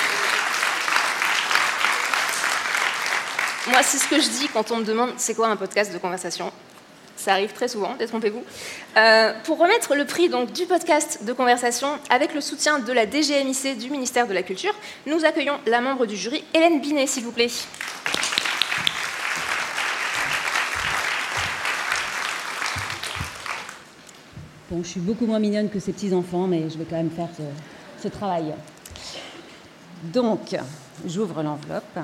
Moi, c'est ce que je dis quand on me demande c'est quoi un podcast de conversation. Ça arrive très souvent, détrompez-vous. Pour remettre le prix donc, du podcast de conversation, avec le soutien de la DGMIC du ministère de la Culture, nous accueillons la membre du jury, Hélène Binet, s'il vous plaît. Bon, je suis beaucoup moins mignonne que ces petits-enfants, mais je vais quand même faire ce travail. Donc, j'ouvre l'enveloppe.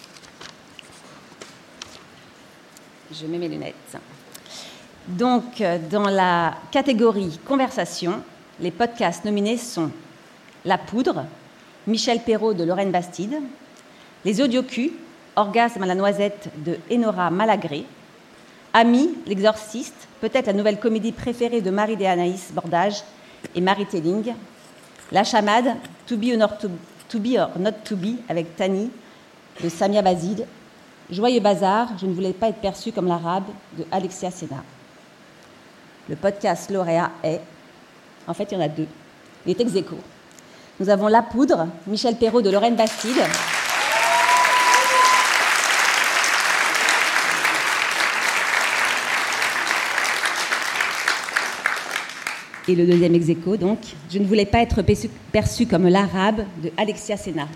Je mets mes lunettes. Donc, dans la catégorie conversation, les podcasts nominés sont La Poudre, Michel Perrault de Lorraine Bastide, Les Audiocus, Orgasme à la noisette de Enora Malagré, Ami, l'exorciste, peut-être la nouvelle comédie préférée de Marie et Anaïs Bordage et Marie Telling, La Chamade, To Be or Not To Be, avec Tani, de Samia Basile, Joyeux Bazar, Je ne voulais pas être perçue comme l'arabe, de Alexia Sena. Le podcast lauréat est, en fait, il y en a deux, il est ex aequo. Nous avons La Poudre, Michel Perrault de Lorraine Bastide, et le deuxième ex aequo, donc, Je ne voulais pas être perçue comme l'arabe, de Alexia Sena.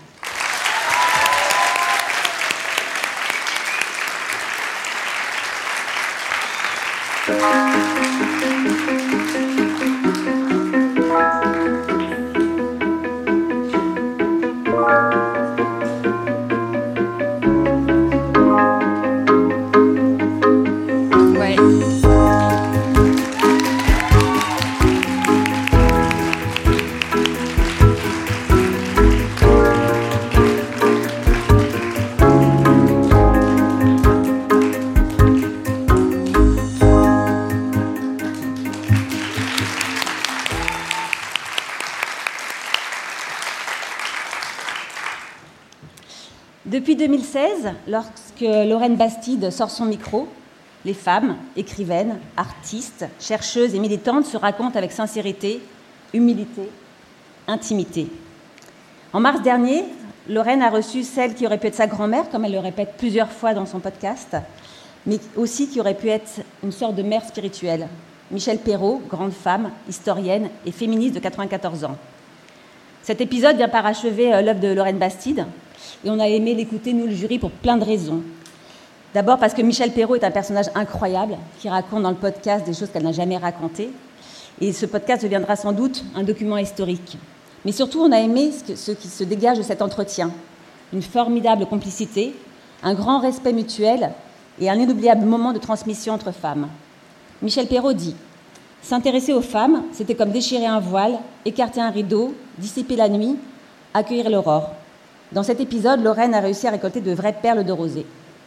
Depuis 2016, lorsque Lorraine Bastide sort son micro, les femmes, écrivaines, artistes, chercheuses et militantes se racontent avec sincérité, humilité, intimité. En mars dernier, Lorraine a reçu celle qui aurait pu être sa grand-mère, comme elle le répète plusieurs fois dans son podcast, mais aussi qui aurait pu être une sorte de mère spirituelle. Michel Perrault, grande femme, historienne et féministe de 94 ans. Cet épisode vient parachever l'œuvre de Lorraine Bastide, et on a aimé l'écouter, nous, le jury, pour plein de raisons. D'abord parce que Michel Perrault est un personnage incroyable, qui raconte dans le podcast des choses qu'elle n'a jamais racontées. Et ce podcast deviendra sans doute un document historique. Mais surtout, on a aimé ce qui se dégage de cet entretien. Une formidable complicité, un grand respect mutuel et un inoubliable moment de transmission entre femmes. Michel Perrault dit « S'intéresser aux femmes, c'était comme déchirer un voile, écarter un rideau, dissiper la nuit, accueillir l'aurore. » Dans cet épisode, Lorraine a réussi à récolter de vraies perles de rosée.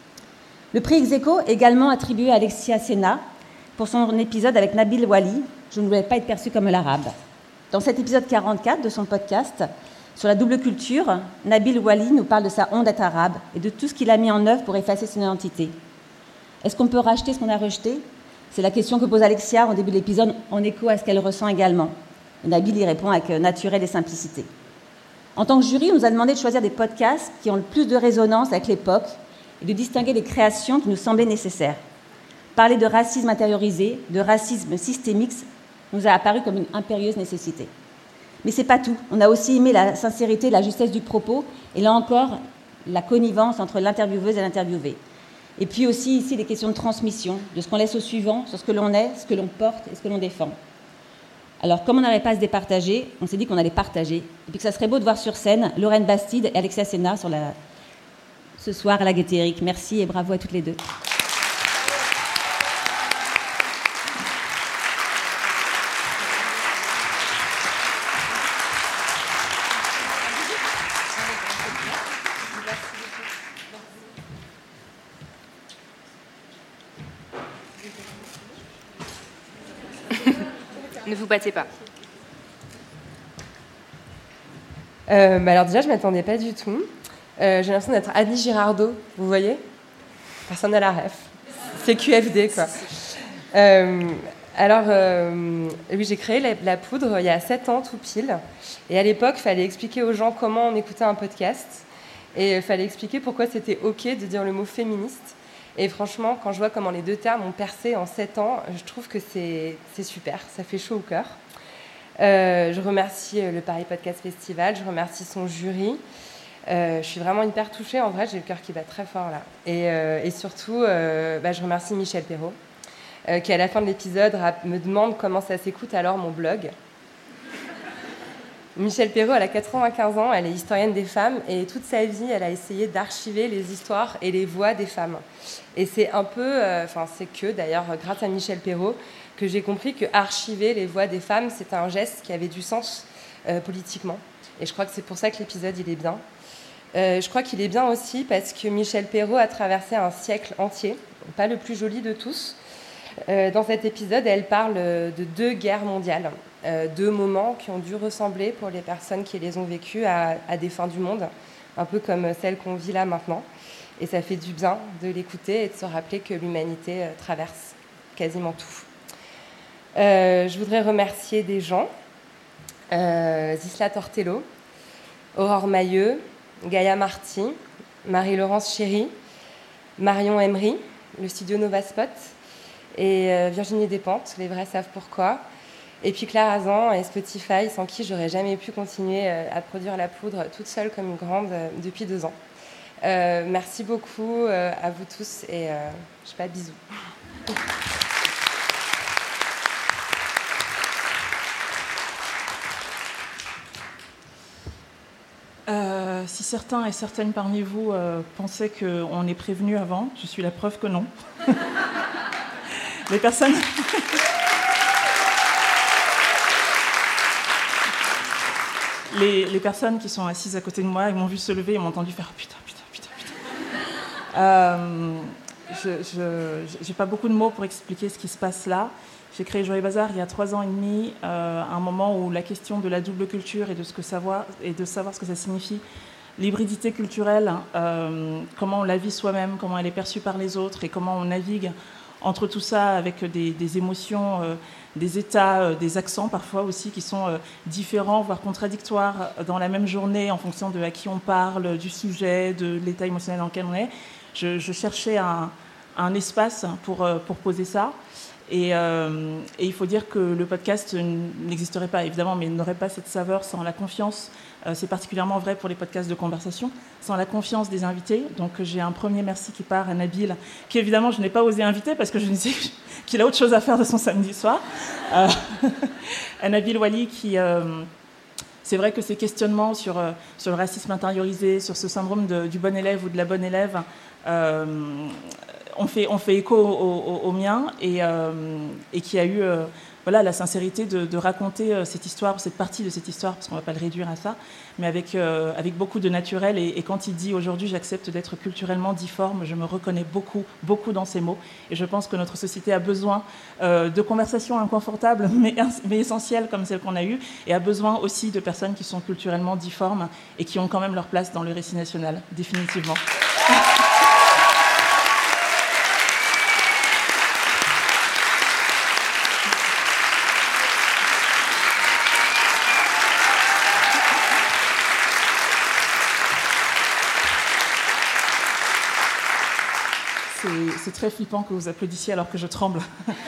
Le prix ex aequo est également attribué à Alexia Sena pour son épisode avec Nabil Wali, « Je ne voulais pas être perçue comme l'arabe ». Dans cet épisode 44 de son podcast sur la double culture, Nabil Wali nous parle de sa honte d'être arabe et de tout ce qu'il a mis en œuvre pour effacer son identité. Est-ce qu'on peut racheter ce qu'on a rejeté ? C'est la question que pose Alexia au début de l'épisode, en écho à ce qu'elle ressent également. Et Nabil y répond avec naturel et simplicité. En tant que jury, on nous a demandé de choisir des podcasts qui ont le plus de résonance avec l'époque et de distinguer les créations qui nous semblaient nécessaires. Parler de racisme intériorisé, de racisme systémique, nous a apparu comme une impérieuse nécessité. Mais ce n'est pas tout. On a aussi aimé la sincérité, la justesse du propos, et là encore, la connivence entre l'intervieweuse et l'interviewé. Et puis aussi ici des questions de transmission, de ce qu'on laisse au suivant, sur ce que l'on est, ce que l'on porte et ce que l'on défend. Alors, comme on n'arrivait pas à se départager, on s'est dit qu'on allait partager. Et puis que ça serait beau de voir sur scène Lorraine Bastide et Alexia Sena ce soir à la Gaîté Lyrique. Merci et bravo à toutes les deux. Ne vous battez pas. Alors déjà, je ne m'attendais pas du tout. J'ai l'impression d'être Annie Girardot, vous voyez ? Personne n'a la ref. C'est QFD, quoi. Oui, j'ai créé la poudre il y a 7 ans, tout pile. Et à l'époque, il fallait expliquer aux gens comment on écoutait un podcast. Et il fallait expliquer pourquoi c'était OK de dire le mot féministe. Et franchement, quand je vois comment les 2 termes ont percé en 7 ans, je trouve que c'est super, ça fait chaud au cœur. Je remercie le Paris Podcast Festival, je remercie son jury. Je suis vraiment hyper touchée, en vrai, j'ai le cœur qui bat très fort là. Et surtout, je remercie Michel Perrault, qui à la fin de l'épisode me demande comment ça s'écoute alors mon blog. Michel Perrault, elle a 95 ans, elle est historienne des femmes et toute sa vie, elle a essayé d'archiver les histoires et les voix des femmes. Et c'est un peu, c'est que d'ailleurs grâce à Michel Perrault que j'ai compris que archiver les voix des femmes, c'était un geste qui avait du sens politiquement. Et je crois que c'est pour ça que l'épisode, il est bien. Je crois qu'il est bien aussi parce que Michel Perrault a traversé un siècle entier, pas le plus joli de tous. Dans cet épisode, elle parle de 2 guerres mondiales, 2 moments qui ont dû ressembler pour les personnes qui les ont vécues à des fins du monde, un peu comme celle qu'on vit là maintenant. Et ça fait du bien de l'écouter et de se rappeler que l'humanité traverse quasiment tout. Je voudrais remercier des gens, Zisla Tortello, Aurore Mailleux, Gaïa Marty, Marie-Laurence Chéry, Marion Emery, le studio Novaspot, et Virginie Despentes, Les Vrais savent pourquoi, et puis Claire Azan et Spotify, sans qui j'aurais jamais pu continuer à produire la poudre toute seule comme une grande depuis 2 ans. Merci beaucoup à vous tous et je sais pas, bisous. Si certains et certaines parmi vous pensaient qu'on est prévenu avant, je suis la preuve que non. Les personnes... les personnes qui sont assises à côté de moi, ils m'ont vu se lever et m'ont entendu faire putain. J'ai pas beaucoup de mots pour expliquer ce qui se passe là. J'ai créé Joyeux Bazar il y a 3 ans et demi, un moment où la question de la double culture et de savoir ce que ça signifie, l'hybridité culturelle, comment on la vit soi-même, comment elle est perçue par les autres et comment on navigue entre tout ça avec des émotions, des états, des accents parfois aussi qui sont différents, voire contradictoires dans la même journée en fonction de à qui on parle, du sujet, de l'état émotionnel dans lequel on est. Je cherchais un espace pour poser ça. Et il faut dire que le podcast n'existerait pas, évidemment, mais il n'aurait pas cette saveur sans la confiance. C'est particulièrement vrai pour les podcasts de conversation, sans la confiance des invités. Donc j'ai un premier merci qui part à Nabil, qui évidemment je n'ai pas osé inviter parce que je me disais qu'il a autre chose à faire de son samedi soir. À Nabil Wali qui... c'est vrai que ces questionnements sur le racisme intériorisé, sur ce syndrome du bon élève ou de la bonne élève, on fait écho au mien et qui a eu la sincérité de raconter cette histoire, cette partie de cette histoire, parce qu'on ne va pas le réduire à ça, mais avec beaucoup de naturel. Et quand il dit aujourd'hui j'accepte d'être culturellement difforme, je me reconnais beaucoup dans ces mots. Et je pense que notre société a besoin de conversations inconfortables, mais essentielles comme celle qu'on a eue, et a besoin aussi de personnes qui sont culturellement difformes et qui ont quand même leur place dans le récit national, définitivement. C'est très flippant que vous applaudissiez alors que je tremble.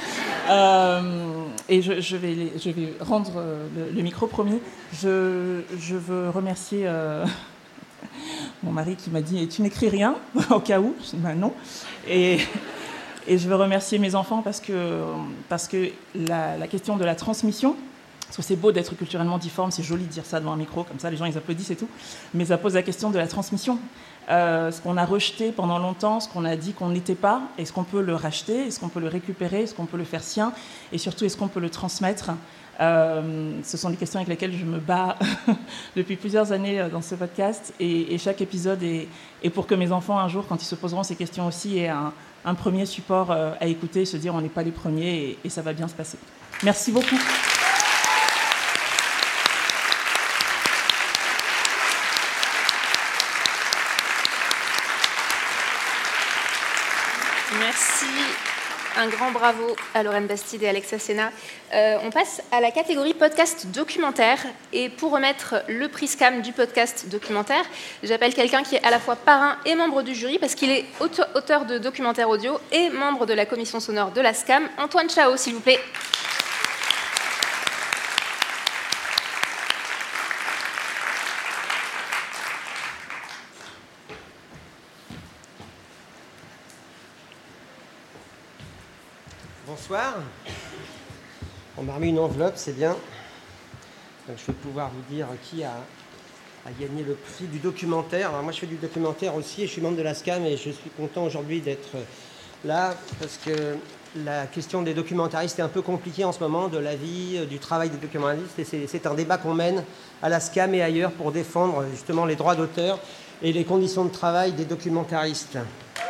Et je vais rendre le micro, promis. Je veux remercier mon mari qui m'a dit « tu n'écris rien ?» au cas où. Je dis « non ». Et je veux remercier mes enfants parce que la question de la transmission, parce que c'est beau d'être culturellement difforme, c'est joli de dire ça devant un micro, comme ça les gens ils applaudissent et tout, mais ça pose la question de la transmission. Ce qu'on a rejeté pendant longtemps, ce qu'on a dit qu'on n'était pas, est-ce qu'on peut le racheter, est-ce qu'on peut le récupérer, est-ce qu'on peut le faire sien, et surtout est-ce qu'on peut le transmettre. Ce sont des questions avec lesquelles je me bats depuis plusieurs années dans ce podcast, et chaque épisode est pour que mes enfants un jour, quand ils se poseront ces questions aussi, aient un premier support à écouter, se dire on n'est pas les premiers et ça va bien se passer. Merci beaucoup. un grand bravo à Lorraine Bastide et Alexa Sena. On passe à la catégorie podcast documentaire. Et pour remettre le prix SCAM du podcast documentaire, j'appelle quelqu'un qui est à la fois parrain et membre du jury, parce qu'il est auteur de documentaires audio et membre de la commission sonore de la SCAM. Antoine Chao, s'il vous plaît. Bonsoir. On m'a remis une enveloppe, c'est bien. Donc, je vais pouvoir vous dire qui a gagné le prix du documentaire. Alors moi, je fais du documentaire aussi et je suis membre de la SCAM et je suis content aujourd'hui d'être là parce que la question des documentaristes est un peu compliquée en ce moment, de la vie, du travail des documentaristes. Et c'est un débat qu'on mène à la SCAM et ailleurs pour défendre justement les droits d'auteur et les conditions de travail des documentaristes.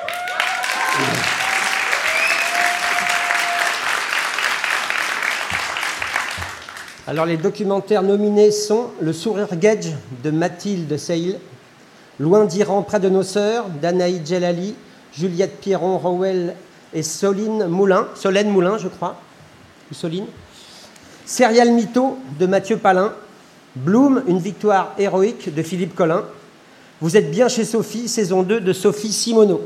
Alors les documentaires nominés sont Le Sourire Gage de Mathilde Seil, Loin d'Iran, près de nos sœurs d'Anaïd Djellali, Juliette Pierron-Rowell et Solène Moulin, je crois, ou Soline. Serial Mytho de Mathieu Palin, Bloom, une victoire héroïque de Philippe Collin. Vous êtes bien chez Sophie, saison 2 de Sophie Simoneau.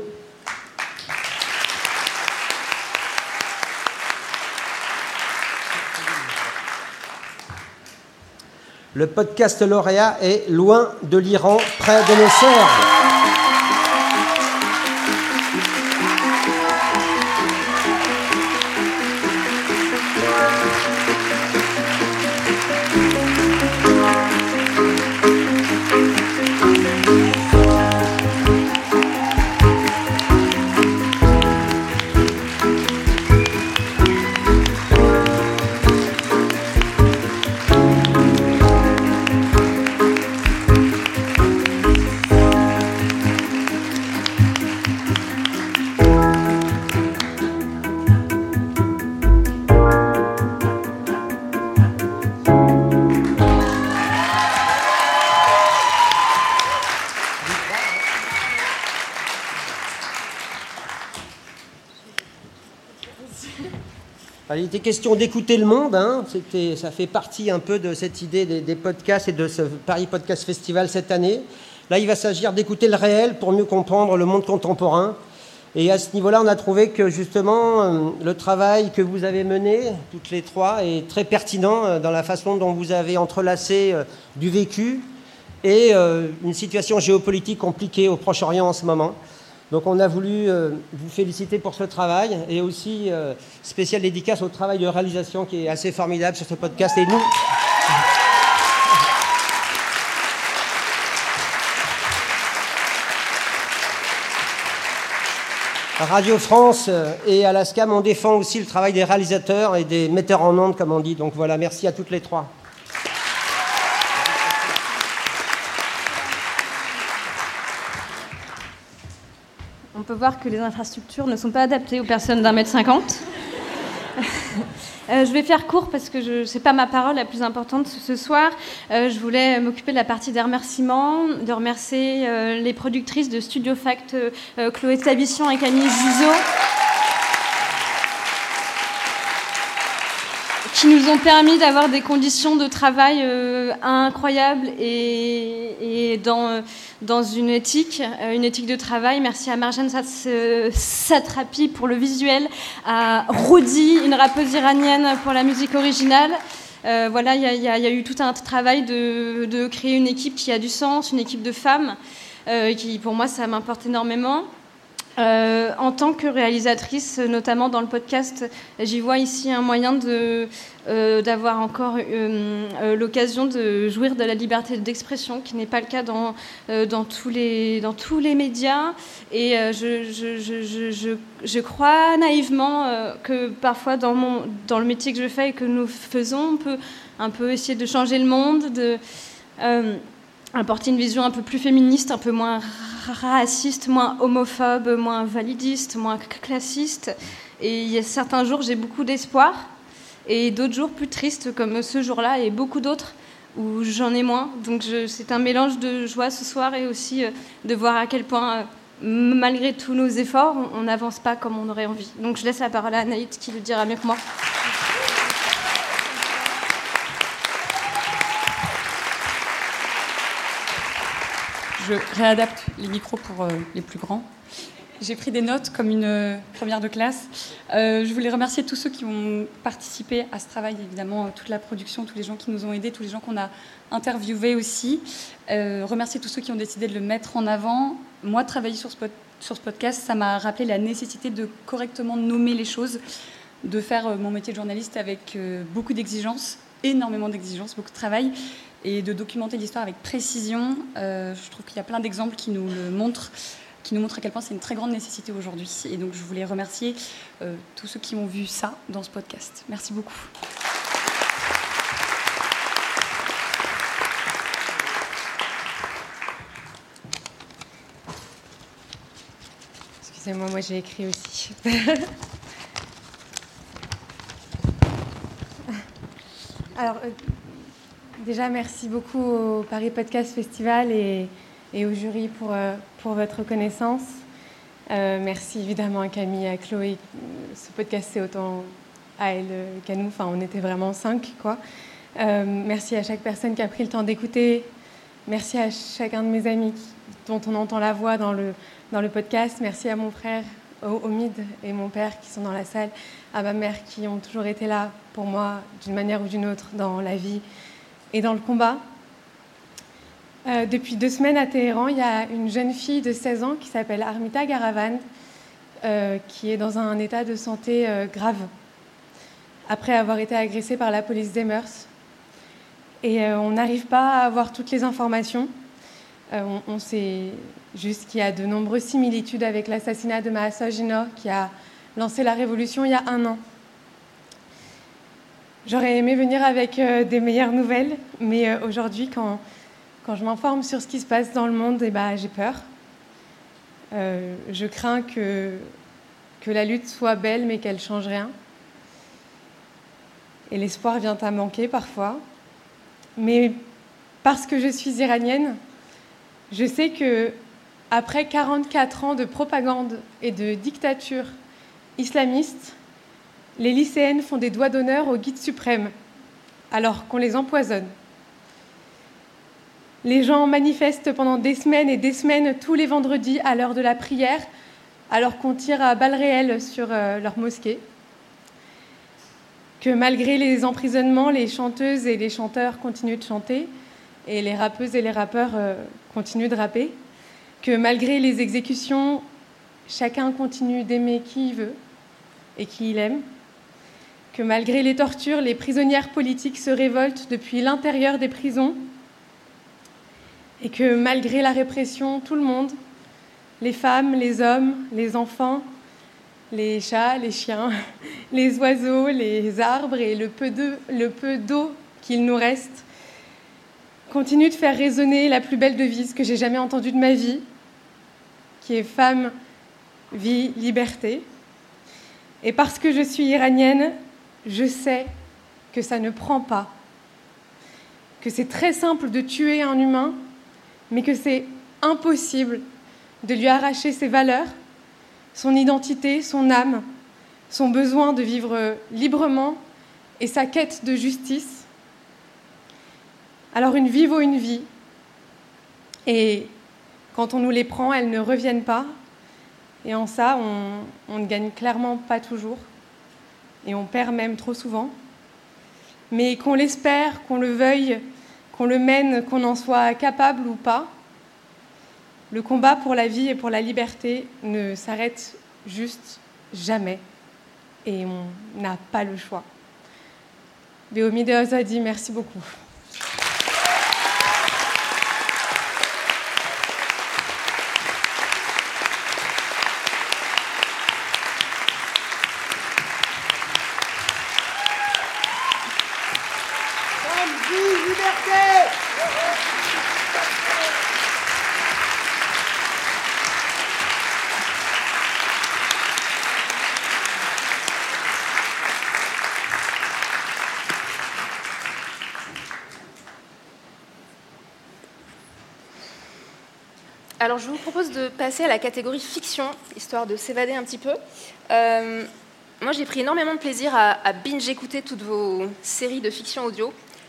Le podcast lauréat est Loin de l'Iran, près de nos sœurs. Il était question d'écouter le monde, hein. Ça fait partie un peu de cette idée des podcasts et de ce Paris Podcast Festival cette année. Là, il va s'agir d'écouter le réel pour mieux comprendre le monde contemporain. Et à ce niveau-là, on a trouvé que justement, le travail que vous avez mené, toutes les trois, est très pertinent dans la façon dont vous avez entrelacé du vécu et une situation géopolitique compliquée au Proche-Orient en ce moment. Donc on a voulu vous féliciter pour ce travail et aussi spécial dédicace au travail de réalisation qui est assez formidable sur ce podcast. Et nous... À Radio France et à la SCAM, on défend aussi le travail des réalisateurs et des metteurs en ondes, comme on dit. Donc voilà, merci à toutes les trois. On peut voir que les infrastructures ne sont pas adaptées aux personnes d'1,50 m. Je vais faire court parce que ce n'est pas ma parole la plus importante ce soir. Je voulais m'occuper de la partie des remerciements, de remercier les productrices de Studio Fact, Chloé Tabissian et Camille Zizot, qui nous ont permis d'avoir des conditions de travail incroyables et dans une éthique de travail. Merci à Marjane Satrapi pour le visuel, à Roudi, une rappeuse iranienne, pour la musique originale. Voilà, il y a eu tout un travail de créer une équipe qui a du sens, une équipe de femmes, qui pour moi ça m'importe énormément. En tant que réalisatrice, notamment dans le podcast, j'y vois ici un moyen d'avoir encore l'occasion de jouir de la liberté d'expression, qui n'est pas le cas dans tous les médias. Et je crois naïvement que parfois dans le métier que je fais et que nous faisons, on peut un peu essayer de changer le monde, apporter une vision un peu plus féministe, un peu moins raciste, moins homophobe, moins validiste, moins classiste. Et il y a certains jours, j'ai beaucoup d'espoir, et d'autres jours plus tristes, comme ce jour-là, et beaucoup d'autres où j'en ai moins. Donc c'est un mélange de joie ce soir, et aussi de voir à quel point malgré tous nos efforts, on n'avance pas comme on aurait envie. Donc je laisse la parole à Anaïs qui le dira mieux que moi. Je réadapte les micros pour les plus grands. J'ai pris des notes comme une première de classe. Je voulais remercier tous ceux qui ont participé à ce travail, évidemment, toute la production, tous les gens qui nous ont aidés, tous les gens qu'on a interviewés aussi. Remercier tous ceux qui ont décidé de le mettre en avant. Moi, travailler sur ce podcast, ça m'a rappelé la nécessité de correctement nommer les choses, de faire mon métier de journaliste avec beaucoup d'exigences, énormément d'exigences, beaucoup de travail, et de documenter l'histoire avec précision. Je trouve qu'il y a plein d'exemples qui nous le montrent, qui nous montrent à quel point c'est une très grande nécessité aujourd'hui. Et donc je voulais remercier tous ceux qui ont vu ça dans ce podcast. Merci beaucoup. Excusez-moi, moi j'ai écrit aussi. Alors, déjà, merci beaucoup au Paris Podcast Festival et au jury pour votre reconnaissance. Merci évidemment à Camille, à Chloé. Ce podcast, c'est autant à elle qu'à nous. Enfin, on était vraiment 5, quoi. Merci à chaque personne qui a pris le temps d'écouter. Merci à chacun de mes amis dont on entend la voix dans le podcast. Merci à mon frère Omid et mon père qui sont dans la salle, à ma mère qui ont toujours été là pour moi d'une manière ou d'une autre dans la vie et dans le combat. Depuis 2 semaines à Téhéran, il y a une jeune fille de 16 ans qui s'appelle Armita Garavan qui est dans un état de santé grave après avoir été agressée par la police des mœurs. Et on n'arrive pas à avoir toutes les informations. On sait juste qu'il y a de nombreuses similitudes avec l'assassinat de Mahsa Amini qui a lancé la révolution il y a 1 an. J'aurais aimé venir avec des meilleures nouvelles, mais aujourd'hui, quand je m'informe sur ce qui se passe dans le monde, j'ai peur. Je crains que la lutte soit belle, mais qu'elle ne change rien. Et l'espoir vient à manquer parfois. Mais parce que je suis iranienne, je sais que après 44 ans de propagande et de dictature islamiste, les lycéennes font des doigts d'honneur au guide suprême, alors qu'on les empoisonne. Les gens manifestent pendant des semaines et des semaines, tous les vendredis, à l'heure de la prière, alors qu'on tire à balles réelles sur leur mosquée. Que malgré les emprisonnements, les chanteuses et les chanteurs continuent de chanter, et les rappeuses et les rappeurs continuent de rapper. Que malgré les exécutions, chacun continue d'aimer qui il veut et qui il aime. Que malgré les tortures, les prisonnières politiques se révoltent depuis l'intérieur des prisons. Et que malgré la répression, tout le monde, les femmes, les hommes, les enfants, les chats, les chiens, les oiseaux, les arbres et le peu d'eau qu'il nous reste, continue de faire résonner la plus belle devise que j'ai jamais entendue de ma vie, qui est femme, vie, liberté. Et parce que je suis iranienne, je sais que ça ne prend pas, que c'est très simple de tuer un humain, mais que c'est impossible de lui arracher ses valeurs, son identité, son âme, son besoin de vivre librement et sa quête de justice. Alors une vie vaut une vie, et quand on nous les prend, elles ne reviennent pas, et en ça, on ne gagne clairement pas toujours, et on perd même trop souvent. Mais qu'on l'espère, qu'on le veuille, qu'on le mène, qu'on en soit capable ou pas, le combat pour la vie et pour la liberté ne s'arrête juste jamais, et on n'a pas le choix. Beomide Azadi, merci beaucoup. Alors, je vous propose de passer à la catégorie fiction, histoire de s'évader un petit peu. Moi, j'ai pris énormément de plaisir à binge-écouter toutes vos séries de fiction audio.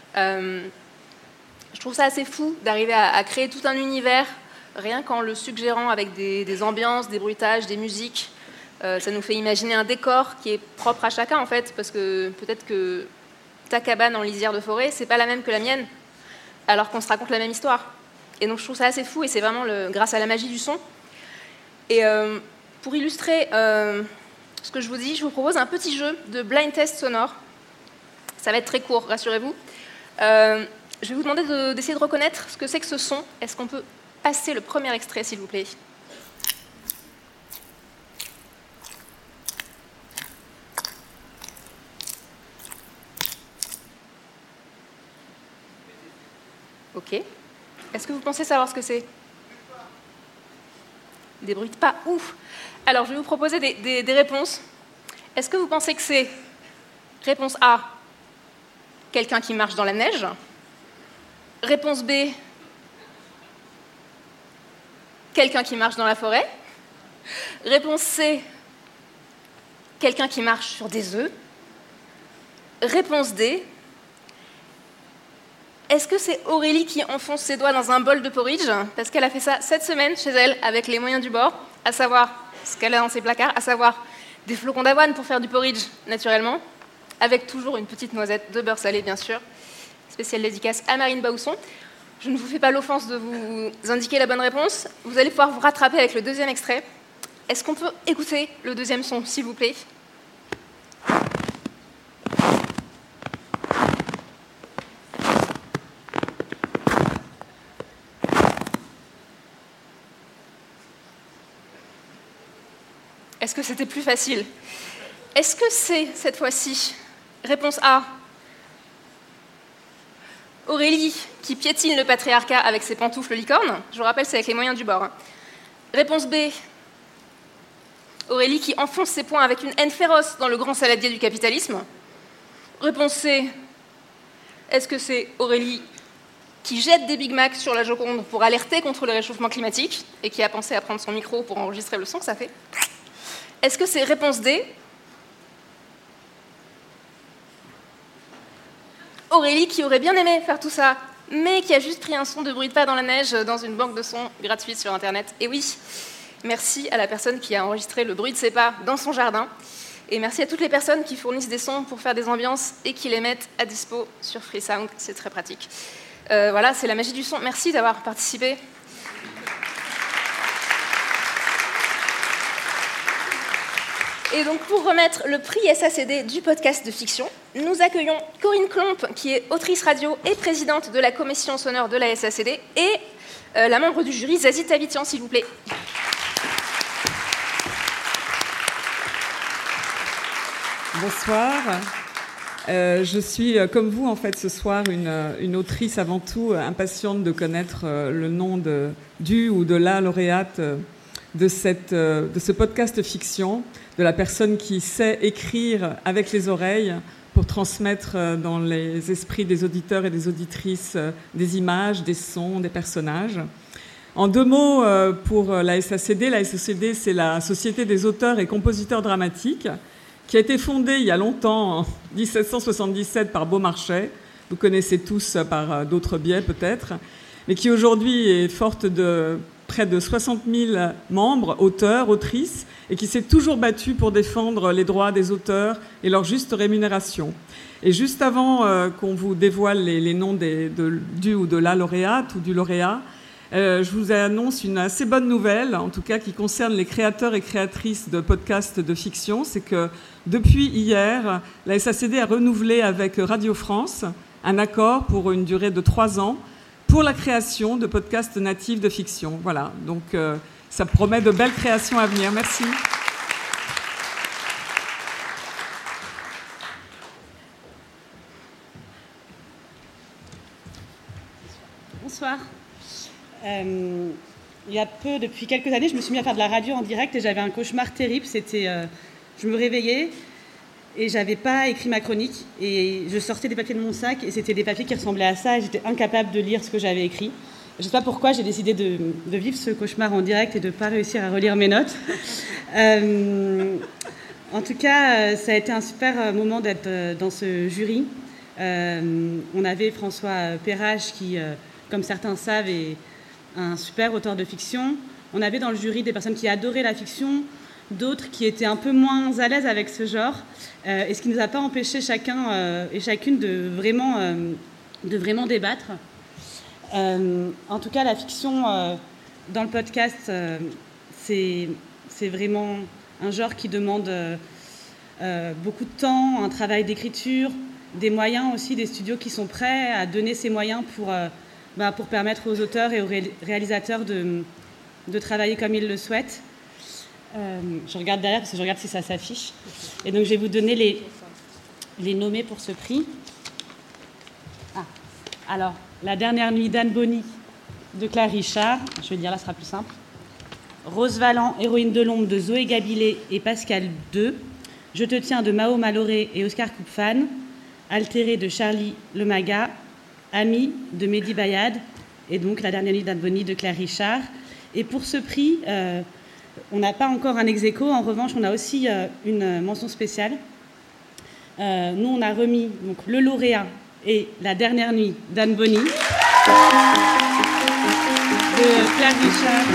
Je trouve ça assez fou d'arriver à créer tout un univers, rien qu'en le suggérant avec des ambiances, des bruitages, des musiques. Ça nous fait imaginer un décor qui est propre à chacun, en fait, parce que peut-être que ta cabane en lisière de forêt, c'est pas la même que la mienne, alors qu'on se raconte la même histoire. Et donc, je trouve ça assez fou, et c'est vraiment grâce à la magie du son. Et pour illustrer ce que je vous dis, je vous propose un petit jeu de blind test sonore. Ça va être très court, rassurez-vous. Je vais vous demander d'essayer de reconnaître ce que c'est que ce son. Est-ce qu'on peut passer le premier extrait, s'il vous plaît ? Ok. Est-ce que vous pensez savoir ce que c'est ? Des bruits de pas. Ouf ! Alors, je vais vous proposer des réponses. Est-ce que vous pensez que c'est réponse A, quelqu'un qui marche dans la neige ? Réponse B, quelqu'un qui marche dans la forêt. Réponse C, quelqu'un qui marche sur des œufs. Réponse D, est-ce que c'est Aurélie qui enfonce ses doigts dans un bol de porridge ? Parce qu'elle a fait ça cette semaine chez elle avec les moyens du bord, à savoir ce qu'elle a dans ses placards, à savoir des flocons d'avoine pour faire du porridge naturellement, avec toujours une petite noisette de beurre salé bien sûr. Spéciale dédicace à Marine Baousson. Je ne vous fais pas l'offense de vous indiquer la bonne réponse. Vous allez pouvoir vous rattraper avec le deuxième extrait. Est-ce qu'on peut écouter le deuxième son, s'il vous plaît ? Est-ce que c'était plus facile ? Est-ce que c'est, cette fois-ci, réponse A, Aurélie qui piétine le patriarcat avec ses pantoufles licornes ? Je vous rappelle, c'est avec les moyens du bord. Réponse B, Aurélie qui enfonce ses poings avec une haine féroce dans le grand saladier du capitalisme ? Réponse C, est-ce que c'est Aurélie qui jette des Big Mac sur la Joconde pour alerter contre le réchauffement climatique et qui a pensé à prendre son micro pour enregistrer le son que ça fait ? Est-ce que c'est réponse D, Aurélie qui aurait bien aimé faire tout ça, mais qui a juste pris un son de bruit de pas dans la neige dans une banque de sons gratuite sur Internet ? Et oui, merci à la personne qui a enregistré le bruit de ses pas dans son jardin. Et merci à toutes les personnes qui fournissent des sons pour faire des ambiances et qui les mettent à dispo sur Freesound. C'est très pratique. Voilà, c'est la magie du son. Merci d'avoir participé. Et donc, pour remettre le prix SACD du podcast de fiction, nous accueillons Corinne Klomp, qui est autrice radio et présidente de la commission sonore de la SACD, et la membre du jury, Zazie Tavitian, s'il vous plaît. Bonsoir. Je suis, comme vous, en fait, ce soir, une autrice avant tout impatiente de connaître le nom du ou de la lauréate de ce podcast fiction, de la personne qui sait écrire avec les oreilles pour transmettre dans les esprits des auditeurs et des auditrices des images, des sons, des personnages. En 2 mots, pour la SACD, c'est la Société des auteurs et compositeurs dramatiques, qui a été fondée il y a longtemps, en 1777, par Beaumarchais. Vous connaissez tous par d'autres biais peut-être, mais qui aujourd'hui est forte de près de 60 000 membres, auteurs, autrices, et qui s'est toujours battue pour défendre les droits des auteurs et leur juste rémunération. Et juste avant qu'on vous dévoile les noms du ou de la lauréate ou du lauréat, je vous annonce une assez bonne nouvelle, en tout cas qui concerne les créateurs et créatrices de podcasts de fiction. C'est que depuis hier, la SACD a renouvelé avec Radio France un accord pour une durée de 3 ans pour la création de podcasts natifs de fiction. Voilà, donc ça promet de belles créations à venir. Merci. Bonsoir. Il y a peu, depuis quelques années, je me suis mis à faire de la radio en direct et j'avais un cauchemar terrible. C'était, je me réveillais et j'avais pas écrit ma chronique et je sortais des papiers de mon sac et c'était des papiers qui ressemblaient à ça et j'étais incapable de lire ce que j'avais écrit. je ne sais pas pourquoi j'ai décidé de vivre ce cauchemar en direct et de ne pas réussir à relire mes notes. En tout cas, ça a été un super moment d'être dans ce jury. On avait François Perrache qui, comme certains savent, est un super auteur de fiction. On avait dans le jury des personnes qui adoraient la fiction, d'autres qui étaient un peu moins à l'aise avec ce genre, et ce qui ne nous a pas empêché chacun et chacune de vraiment débattre. En tout cas, la fiction dans le podcast, c'est vraiment un genre qui demande beaucoup de temps, un travail d'écriture, des moyens aussi, des studios qui sont prêts à donner ces moyens pour permettre aux auteurs et aux réalisateurs de travailler comme ils le souhaitent. Je regarde derrière parce que je regarde si ça s'affiche. Et donc je vais vous donner les nommés pour ce prix. Alors, La dernière nuit d'Anne Bonny de Claire Richard. Je vais dire là, ce sera plus simple. Rose Valland, Héroïne de l'ombre de Zoé Gabillet et Pascal II. Je te tiens de Mao Maloré et Oscar Koupfan. Altéré de Charlie Lemaga. Ami de Mehdi Bayad. Et donc La dernière nuit d'Anne Bonny de Claire Richard. Et pour ce prix, on n'a pas encore un ex-aequo. En revanche, on a aussi une mention spéciale. Nous, on a remis donc, le lauréat et La dernière nuit d'Anne Bonny de Claire Richard.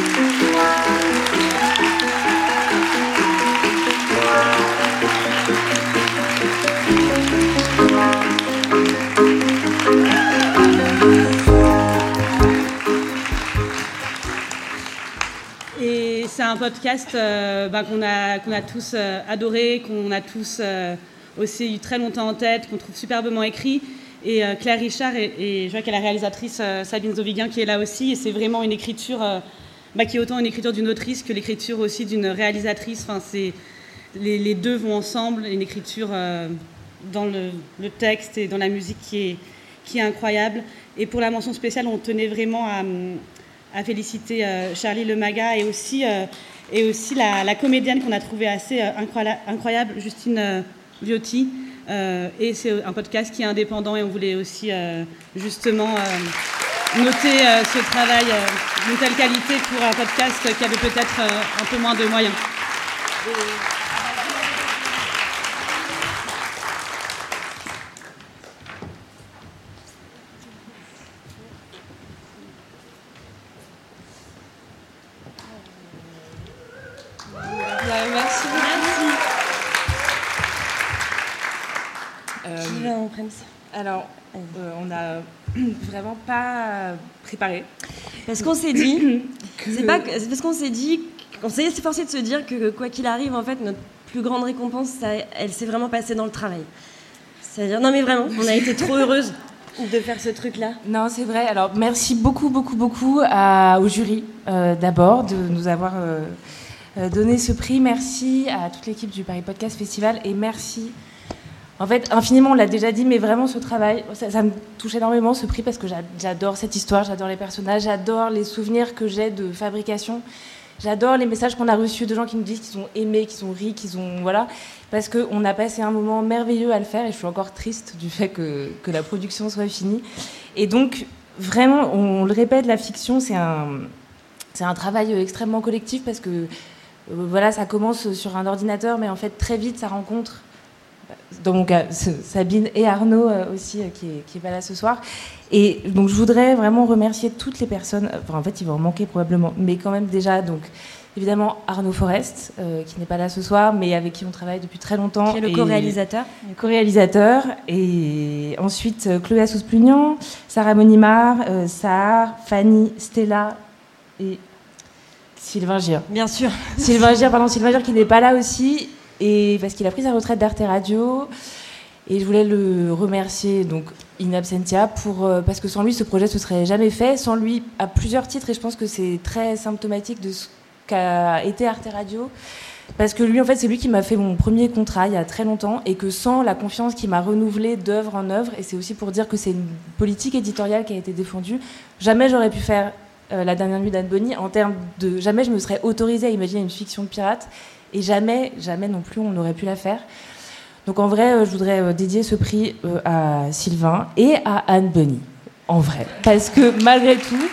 Et c'est un podcast qu'on a tous adoré, qu'on a tous aussi eu très longtemps en tête, qu'on trouve superbement écrit. Et Claire Richard et je vois qu'il y a la réalisatrice Sabine Zoviguin qui est là aussi. Et c'est vraiment une écriture qui est autant une écriture d'une autrice que l'écriture aussi d'une réalisatrice. Enfin, les deux vont ensemble. Une écriture dans le texte et dans la musique qui est incroyable. Et pour la mention spéciale, on tenait vraiment à féliciter Charlie Lemaga et aussi la comédienne qu'on a trouvée assez incroyable, Justine Viotti. Et c'est un podcast qui est indépendant et on voulait aussi justement noter ce travail d'une telle qualité pour un podcast qui avait peut-être un peu moins de moyens. Merci. Alors, on n'a vraiment pas préparé. Parce qu'on s'est dit, on s'est efforcé de se dire que quoi qu'il arrive, en fait, notre plus grande récompense, elle s'est vraiment passée dans le travail. C'est-à-dire, non mais vraiment, on a été trop heureuses de faire ce truc-là. Non, c'est vrai. Alors, merci beaucoup au jury, d'abord, de nous avoir donné ce prix. Merci à toute l'équipe du Paris Podcast Festival et merci... En fait, infiniment, on l'a déjà dit, mais vraiment ce travail, ça me touche énormément, ce prix, parce que j'adore cette histoire, j'adore les personnages, j'adore les souvenirs que j'ai de fabrication, j'adore les messages qu'on a reçus de gens qui nous disent qu'ils ont aimé, qu'ils ont ri, voilà, parce qu'on a passé un moment merveilleux à le faire et je suis encore triste du fait que la production soit finie. Et donc, vraiment, on le répète, la fiction, c'est un travail extrêmement collectif parce que, voilà, ça commence sur un ordinateur, mais en fait, très vite, ça rencontre... Dans mon cas, Sabine et Arnaud aussi, qui est pas là ce soir. Et donc, je voudrais vraiment remercier toutes les personnes. Enfin, en fait, il va en manquer probablement. Mais quand même, déjà, donc, évidemment, Arnaud Forest, qui n'est pas là ce soir, mais avec qui on travaille depuis très longtemps. Qui est le co-réalisateur. Co-réalisateur. Et ensuite, Chloé Assous-Plugnan, Sarah Monimard, Sahar, Fanny, Stella et Sylvain Gir. Bien sûr. Sylvain Gir qui n'est pas là aussi. Et parce qu'il a pris sa retraite d'Arte Radio, et je voulais le remercier donc in absentia parce que sans lui ce projet se serait jamais fait, sans lui à plusieurs titres, et je pense que c'est très symptomatique de ce qu'a été Arte Radio, parce que lui en fait c'est lui qui m'a fait mon premier contrat il y a très longtemps, et que sans la confiance qu'il m'a renouvelée d'œuvre en œuvre, et c'est aussi pour dire que c'est une politique éditoriale qui a été défendue, jamais j'aurais pu faire La dernière nuit d'Anne Bonny, jamais je me serais autorisée à imaginer une fiction de pirate. Et jamais non plus, on n'aurait pu la faire. Donc en vrai, je voudrais dédier ce prix à Sylvain et à Anne Bonny, en vrai. Parce que malgré tout,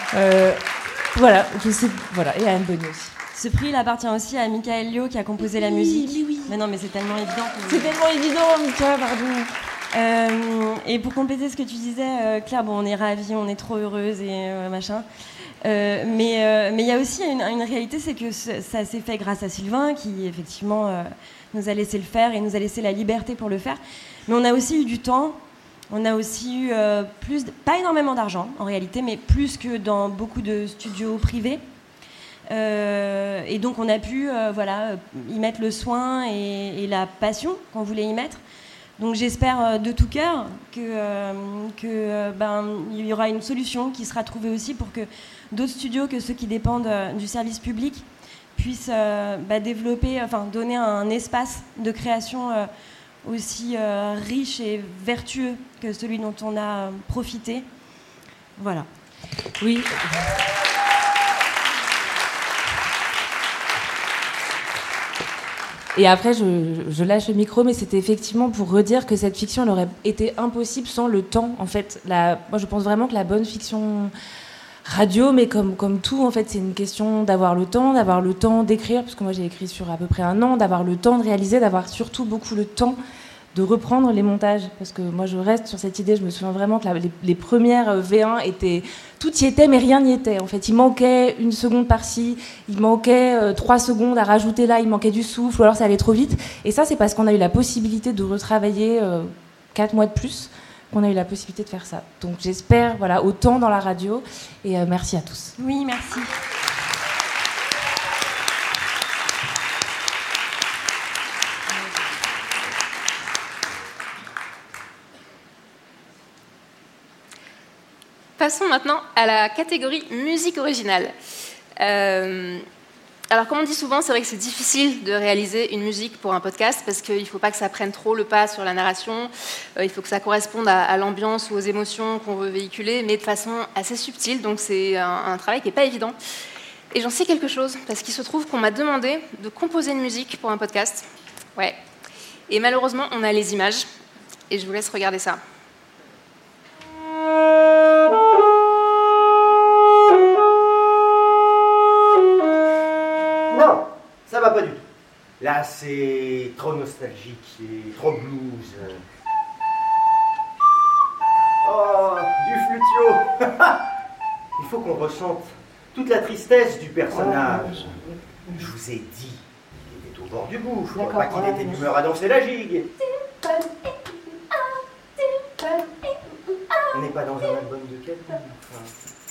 Voilà, et à Anne Bonny aussi. Ce prix, il appartient aussi à Michael Lio qui a composé la musique. Mais non, mais c'est tellement évident. C'est tellement évident, Mika, pardon. Et pour compléter ce que tu disais, Claire, on est ravis, on est trop heureuses et machin. Mais il y a aussi une réalité, c'est que ça s'est fait grâce à Sylvain qui, effectivement, nous a laissé le faire et nous a laissé la liberté pour le faire. Mais on a aussi eu du temps. On a aussi eu pas énormément d'argent, en réalité, mais plus que dans beaucoup de studios privés. Et donc on a pu y mettre le soin et la passion qu'on voulait y mettre. Donc j'espère de tout cœur qu'il y aura une solution qui sera trouvée aussi pour que d'autres studios que ceux qui dépendent du service public puissent développer, donner un espace de création aussi riche et vertueux que celui dont on a profité. Voilà. Oui. Et après, je lâche le micro, mais c'était effectivement pour redire que cette fiction, elle aurait été impossible sans le temps, en fait. Moi, je pense vraiment que la bonne fiction radio, mais comme tout, en fait, c'est une question d'avoir le temps d'écrire, parce que moi, j'ai écrit sur à peu près 1 an, d'avoir le temps de réaliser, d'avoir surtout beaucoup le temps de reprendre les montages, parce que moi, je reste sur cette idée, je me souviens vraiment que les premières V1 étaient... Tout y était, mais rien n'y était. En fait, il manquait 1 seconde par-ci, il manquait 3 secondes à rajouter là, il manquait du souffle, ou alors ça allait trop vite. Et ça, c'est parce qu'on a eu la possibilité de retravailler 4 mois de plus, qu'on a eu la possibilité de faire ça. Donc j'espère, autant dans la radio, et merci à tous. Oui, merci. Passons maintenant à la catégorie musique originale. Alors, comme on dit souvent, c'est vrai que c'est difficile de réaliser une musique pour un podcast parce qu'il ne faut pas que ça prenne trop le pas sur la narration. Il faut que ça corresponde à l'ambiance ou aux émotions qu'on veut véhiculer, mais de façon assez subtile. Donc, c'est un travail qui n'est pas évident. Et j'en sais quelque chose parce qu'il se trouve qu'on m'a demandé de composer une musique pour un podcast. Ouais. Et malheureusement, on a les images. Et je vous laisse regarder ça. Non, ça va pas du tout. Là, c'est trop nostalgique, c'est trop blues. Oh, du flutio. Il faut qu'on ressente toute la tristesse du personnage. Je vous ai dit qu'il était au bord du gouffre, pas qu'il était d'humeur à danser la gigue. On n'est pas dans un album de quelqu'un. Enfin...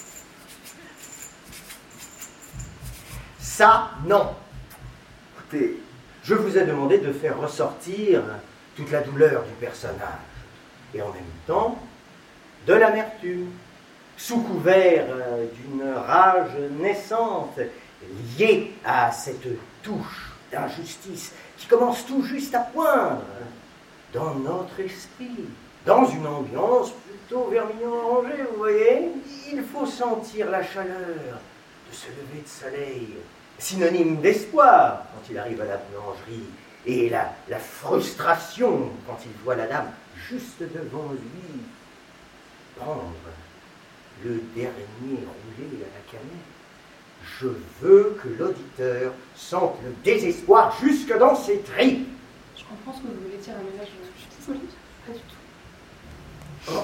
Ça, non. Écoutez, je vous ai demandé de faire ressortir toute la douleur du personnage. Et en même temps, de l'amertume, sous couvert d'une rage naissante, liée à cette touche d'injustice qui commence tout juste à poindre dans notre esprit, dans une ambiance plutôt vermillon-orangé, vous voyez. Il faut sentir la chaleur de ce lever de soleil, synonyme d'espoir quand il arrive à la boulangerie, et la frustration quand il voit la dame juste devant lui prendre le dernier roulé à la cannelle. Je veux que l'auditeur sente le désespoir jusque dans ses tripes. Je comprends ce que vous voulez dire, mais là, je suis désolée, pas du tout. Oh.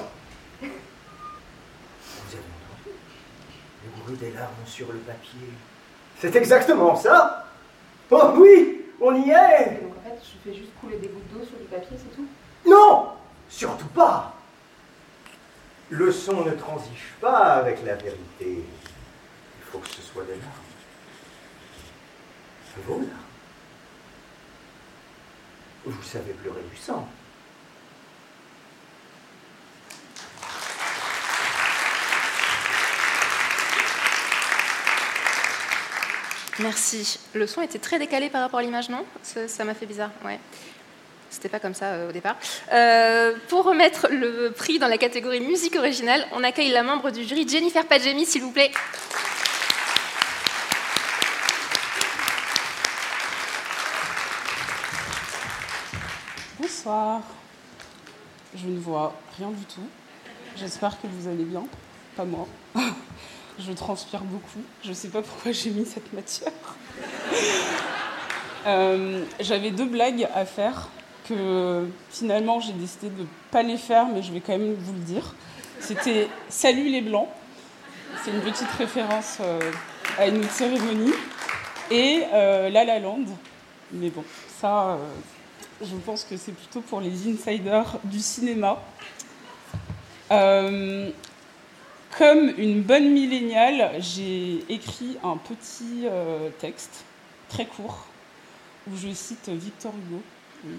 Vous avez entendu le bruit des larmes sur le papier? C'est exactement ça. Oh oui, on y est. Donc en fait, je fais juste couler des gouttes d'eau sur du papier, c'est tout? Non, surtout pas. Le son ne transige pas avec la vérité. Il faut que ce soit des larmes. Vos larmes. Vous savez pleurer du sang. Merci. Le son était très décalé par rapport à l'image, non? Ça m'a fait bizarre, ouais. C'était pas comme ça au départ. Pour remettre le prix dans la catégorie musique originale, on accueille la membre du jury, Jennifer Padjemi, s'il vous plaît. Bonsoir. Je ne vois rien du tout. J'espère que vous allez bien. Pas moi. Je transpire beaucoup. Je ne sais pas pourquoi j'ai mis cette matière. J'avais 2 blagues à faire que finalement j'ai décidé de ne pas les faire, mais je vais quand même vous le dire. C'était « Salut les Blancs ». C'est une petite référence à une autre cérémonie. Et « La La Land ». Mais bon, ça, je pense que c'est plutôt pour les insiders du cinéma. Comme une bonne milléniale, j'ai écrit un petit texte très court où je cite Victor Hugo. Oui.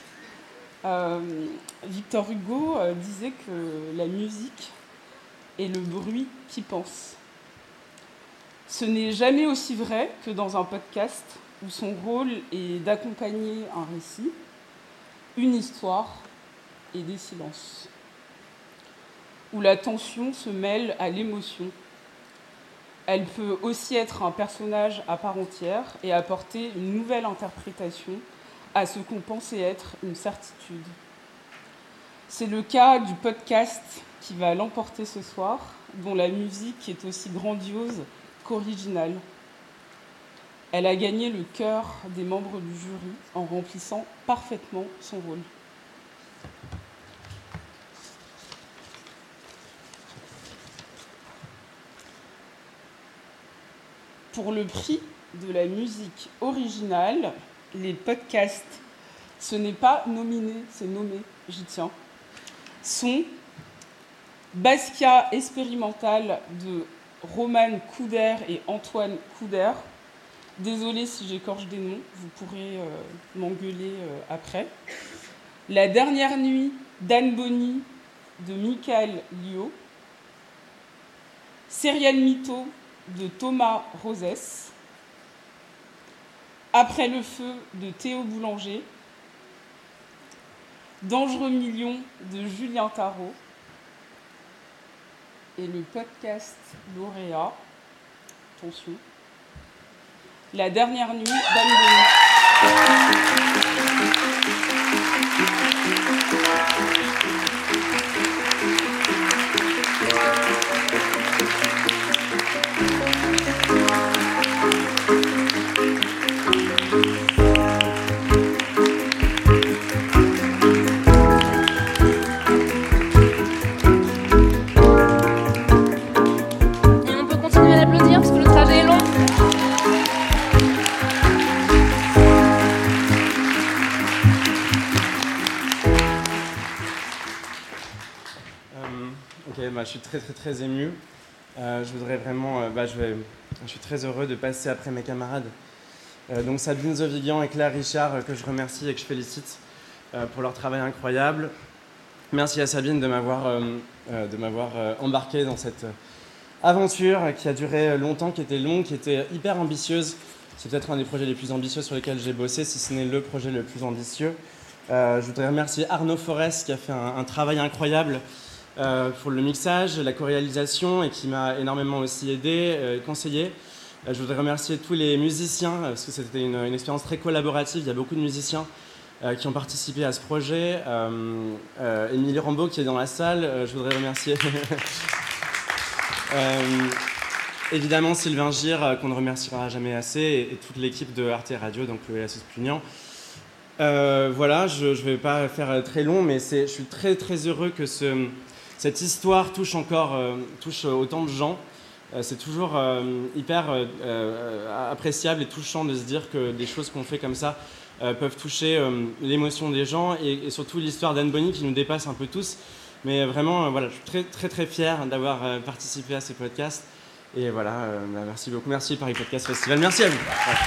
Victor Hugo disait que la musique est le bruit qui pense. Ce n'est jamais aussi vrai que dans un podcast où son rôle est d'accompagner un récit, une histoire et des silences, où la tension se mêle à l'émotion. Elle peut aussi être un personnage à part entière et apporter une nouvelle interprétation à ce qu'on pensait être une certitude. C'est le cas du podcast qui va l'emporter ce soir, dont la musique est aussi grandiose qu'originale. Elle a gagné le cœur des membres du jury en remplissant parfaitement son rôle. Pour le prix de la musique originale, les podcasts, ce n'est pas nominé, c'est nommé, j'y tiens, sont Basquiat expérimental de Roman Couder et Antoine Couder. Désolée si j'écorche des noms, vous pourrez m'engueuler après. La dernière nuit d'Anne Bonny de Michael Liot. Serial Mytho de Thomas Rosès. Après le feu de Théo Boulanger. Dangereux millions de Julien Tarot. Et le podcast lauréat, attention, La dernière nuit d'Anne Bonny. Je suis très ému. Je voudrais vraiment, je suis très heureux de passer après mes camarades. Donc Sabine Zovigan et Claire Richard, que je remercie et que je félicite pour leur travail incroyable. Merci à Sabine de m'avoir embarqué dans cette aventure qui a duré longtemps, qui était longue, qui était hyper ambitieuse. C'est peut-être un des projets les plus ambitieux sur lesquels j'ai bossé, si ce n'est le projet le plus ambitieux. Je voudrais remercier Arnaud Forest qui a fait un travail incroyable pour le mixage, la co-réalisation et qui m'a énormément aussi aidé, conseillé. Je voudrais remercier tous les musiciens parce que c'était une expérience très collaborative. Il y a beaucoup de musiciens qui ont participé à ce projet. Émilie Rambaud qui est dans la salle, je voudrais remercier. Évidemment Sylvain Gire qu'on ne remerciera jamais assez et toute l'équipe de Arte Radio, donc le LSS Plugnan. Voilà, je ne vais pas faire très long, mais je suis très heureux que cette histoire touche autant de gens. C'est toujours hyper appréciable et touchant de se dire que des choses qu'on fait comme ça peuvent toucher l'émotion des gens et surtout l'histoire d'Anne Bonny qui nous dépasse un peu tous. Mais vraiment, voilà, je suis très fier d'avoir participé à ces podcasts. Et voilà, merci beaucoup. Merci Paris Podcast Festival. Merci à vous. Ouais.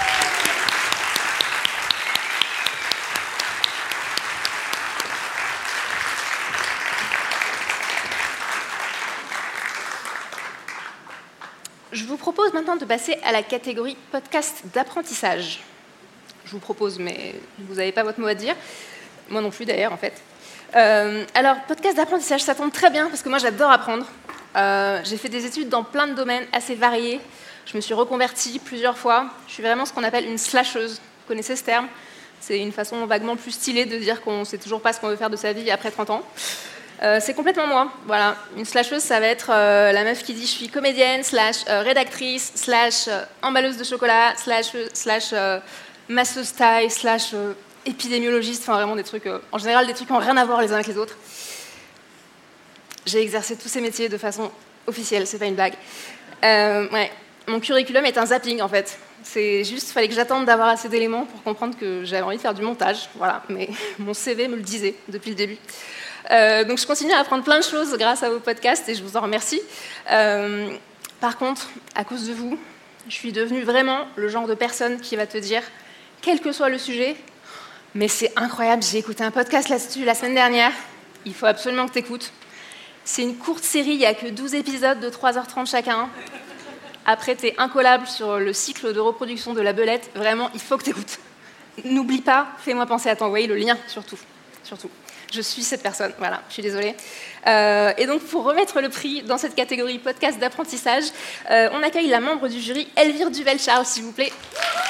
Je vous propose maintenant de passer à la catégorie podcast d'apprentissage. Je vous propose, mais vous n'avez pas votre mot à dire. Moi non plus d'ailleurs, en fait. Alors, podcast d'apprentissage, ça tombe très bien parce que moi j'adore apprendre. J'ai fait des études dans plein de domaines assez variés. Je me suis reconvertie plusieurs fois. Je suis vraiment ce qu'on appelle une slasheuse. Vous connaissez ce terme? C'est une façon vaguement plus stylée de dire qu'on ne sait toujours pas ce qu'on veut faire de sa vie après 30 ans. C'est complètement moi. Voilà. Une slasheuse, ça va être la meuf qui dit je suis comédienne, rédactrice, emballeuse de chocolat, masseuse taille, épidémiologiste, enfin vraiment des trucs, en général des trucs qui n'ont rien à voir les uns avec les autres. J'ai exercé tous ces métiers de façon officielle, c'est pas une blague. Ouais. Mon curriculum est un zapping en fait. C'est juste, il fallait que j'attende d'avoir assez d'éléments pour comprendre que j'avais envie de faire du montage. Voilà, mais mon CV me le disait depuis le début. Donc je continue à apprendre plein de choses grâce à vos podcasts et je vous en remercie. Par contre, à cause de vous, je suis devenue vraiment le genre de personne qui va te dire, quel que soit le sujet, mais c'est incroyable, j'ai écouté un podcast là-dessus la semaine dernière, il faut absolument que tu écoutes. C'est une courte série, il n'y a que 12 épisodes de 3h30 chacun. Après, t'es incollable sur le cycle de reproduction de la belette. Vraiment, il faut que t'écoutes. N'oublie pas, fais-moi penser à t'envoyer le lien, surtout. Je suis cette personne, voilà, je suis désolée. Et donc, pour remettre le prix dans cette catégorie podcast d'apprentissage, on accueille la membre du jury, Elvire Duvel-Charles, s'il vous plaît.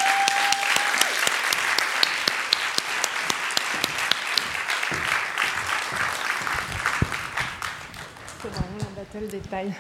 C'est vraiment un battle des tailles.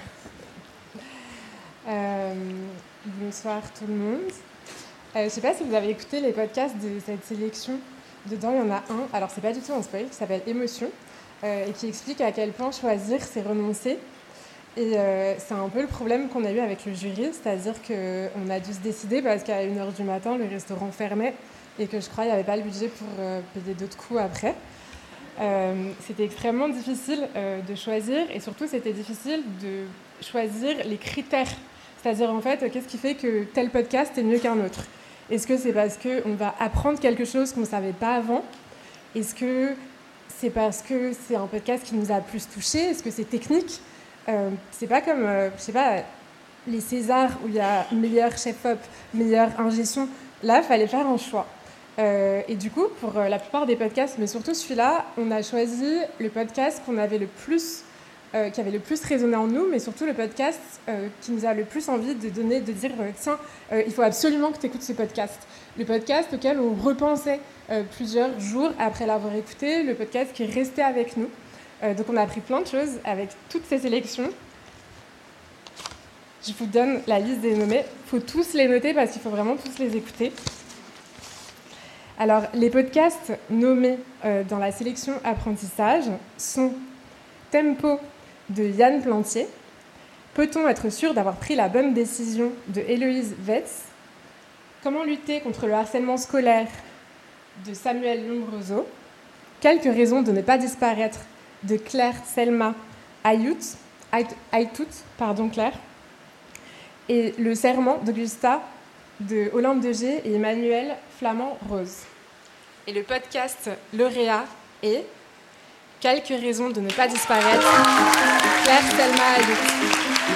Bonsoir tout le monde. Je ne sais pas si vous avez écouté les podcasts de cette sélection. Dedans, il y en a un, alors c'est pas du tout un spoil, qui s'appelle Émotion, et qui explique à quel point choisir, c'est renoncer. Et c'est un peu le problème qu'on a eu avec le jury, c'est-à-dire qu'on a dû se décider parce qu'à 1h du matin, le restaurant fermait et que je crois qu'il n'y avait pas le budget pour payer d'autres coûts après. C'était extrêmement difficile de choisir et surtout c'était difficile de choisir les critères. C'est-à-dire en fait, qu'est-ce qui fait que tel podcast est mieux qu'un autre ? Est-ce que c'est parce qu'on va apprendre quelque chose qu'on ne savait pas avant ? Est-ce que c'est parce que c'est un podcast qui nous a plus touchés ? Est-ce que c'est technique ? C'est pas comme, je sais pas, les Césars où il y a meilleur chef-op, meilleur ingé son. Là, il fallait faire un choix. Et du coup, pour la plupart des podcasts, mais surtout celui-là, on a choisi le podcast qu'on avait le plus, qui avait le plus résonné en nous, mais surtout le podcast qui nous a le plus envie de donner, de dire tiens, il faut absolument que tu écoutes ce podcast. Le podcast auquel on repensait plusieurs jours après l'avoir écouté, le podcast qui est resté avec nous. Donc on a appris plein de choses avec toutes ces sélections. Je vous donne la liste des nommés. Il faut tous les noter parce qu'il faut vraiment tous les écouter. Alors, les podcasts nommés dans la sélection apprentissage sont Tempo de Yann Plantier, Peut-on être sûr d'avoir pris la bonne décision de Héloïse Vetz, Comment lutter contre le harcèlement scolaire de Samuel Lombroso, Quelques raisons de ne pas disparaître de Claire Selma Aytout, Claire, et Le serment d'Augusta de Olympe de G et Emmanuel Flamand-Rose. Et le podcast lauréat est Quelques raisons de ne pas disparaître, Claire Selma Aytout.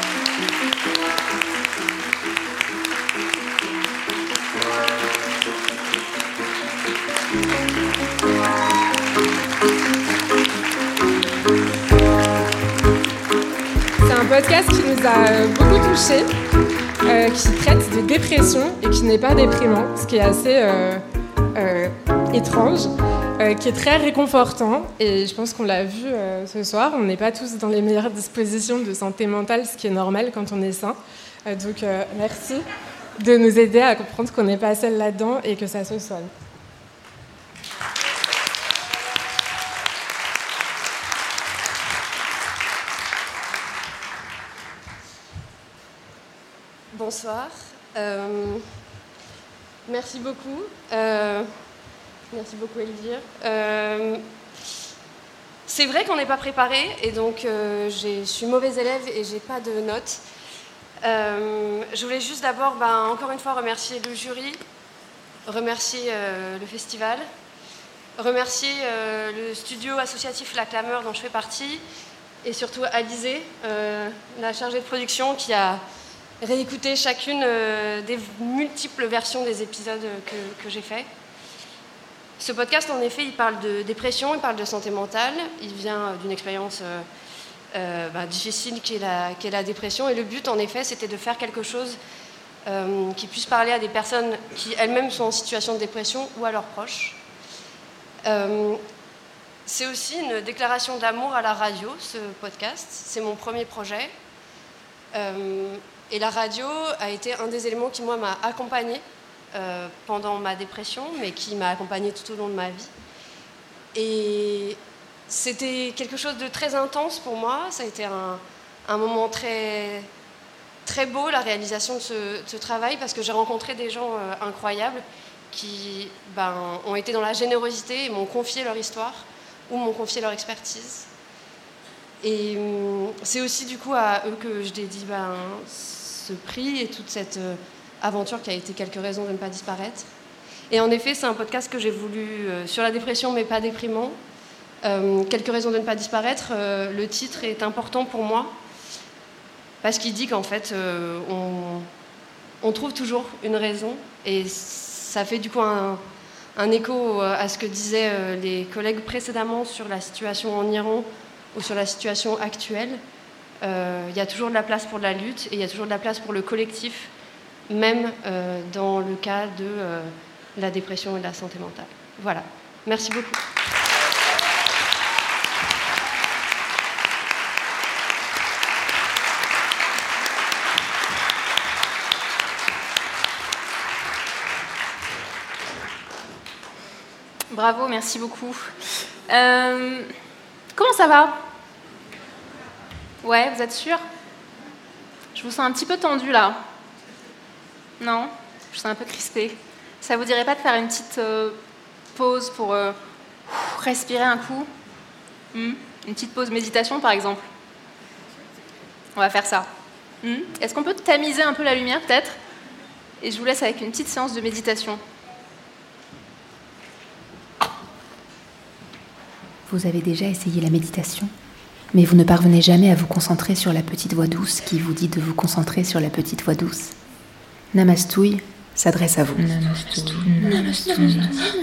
C'est un podcast qui nous a beaucoup touchés, qui traite de dépression et qui n'est pas déprimant, ce qui est assez étrange, qui est très réconfortant. Et je pense qu'on l'a vu ce soir, on n'est pas tous dans les meilleures dispositions de santé mentale, ce qui est normal quand on est sain. Donc merci de nous aider à comprendre qu'on n'est pas seul là-dedans et que ça se soigne. Bonsoir. Merci beaucoup. Merci beaucoup, Elvire. C'est vrai qu'on n'est pas préparé et donc je suis mauvaise élève et j'ai pas de notes. Je voulais juste d'abord, encore une fois, remercier le jury, remercier le festival, remercier le studio associatif La Clameur dont je fais partie et surtout Alizé, la chargée de production qui a réécouter chacune des multiples versions des épisodes que j'ai faits. Ce podcast, en effet, il parle de dépression, il parle de santé mentale. Il vient d'une expérience difficile qui est la dépression. Et le but, en effet, c'était de faire quelque chose qui puisse parler à des personnes qui elles-mêmes sont en situation de dépression ou à leurs proches. C'est aussi une déclaration d'amour à la radio, ce podcast. C'est mon premier projet. Et la radio a été un des éléments qui, moi, m'a accompagnée pendant ma dépression, mais qui m'a accompagnée tout au long de ma vie. Et c'était quelque chose de très intense pour moi. Ça a été un moment très, très beau, la réalisation de ce travail, parce que j'ai rencontré des gens incroyables qui ont été dans la générosité et m'ont confié leur histoire ou m'ont confié leur expertise. Et c'est aussi du coup à eux que je dédie ce prix et toute cette aventure qui a été Quelques raisons de ne pas disparaître. Et en effet, c'est un podcast que j'ai voulu sur la dépression, mais pas déprimant. Quelques raisons de ne pas disparaître, le titre est important pour moi parce qu'il dit qu'en fait, on trouve toujours une raison, et ça fait du coup un écho à ce que disaient les collègues précédemment sur la situation en Iran ou sur la situation actuelle. Il y a toujours de la place pour la lutte et il y a toujours de la place pour le collectif, même dans le cas de la dépression et de la santé mentale. Voilà. Merci beaucoup. Bravo, merci beaucoup. Comment ça va? Ouais, vous êtes sûrs? Je vous sens un petit peu tendu là. Non? Je vous sens un peu crispée. Ça vous dirait pas de faire une petite pause pour respirer un coup? Une petite pause méditation par exemple? On va faire ça. Est-ce qu'on peut tamiser un peu la lumière peut-être? Et je vous laisse avec une petite séance de méditation. Vous avez déjà essayé la méditation, mais vous ne parvenez jamais à vous concentrer sur la petite voix douce qui vous dit de vous concentrer sur la petite voix douce. Namastouille s'adresse à vous. Namastouille.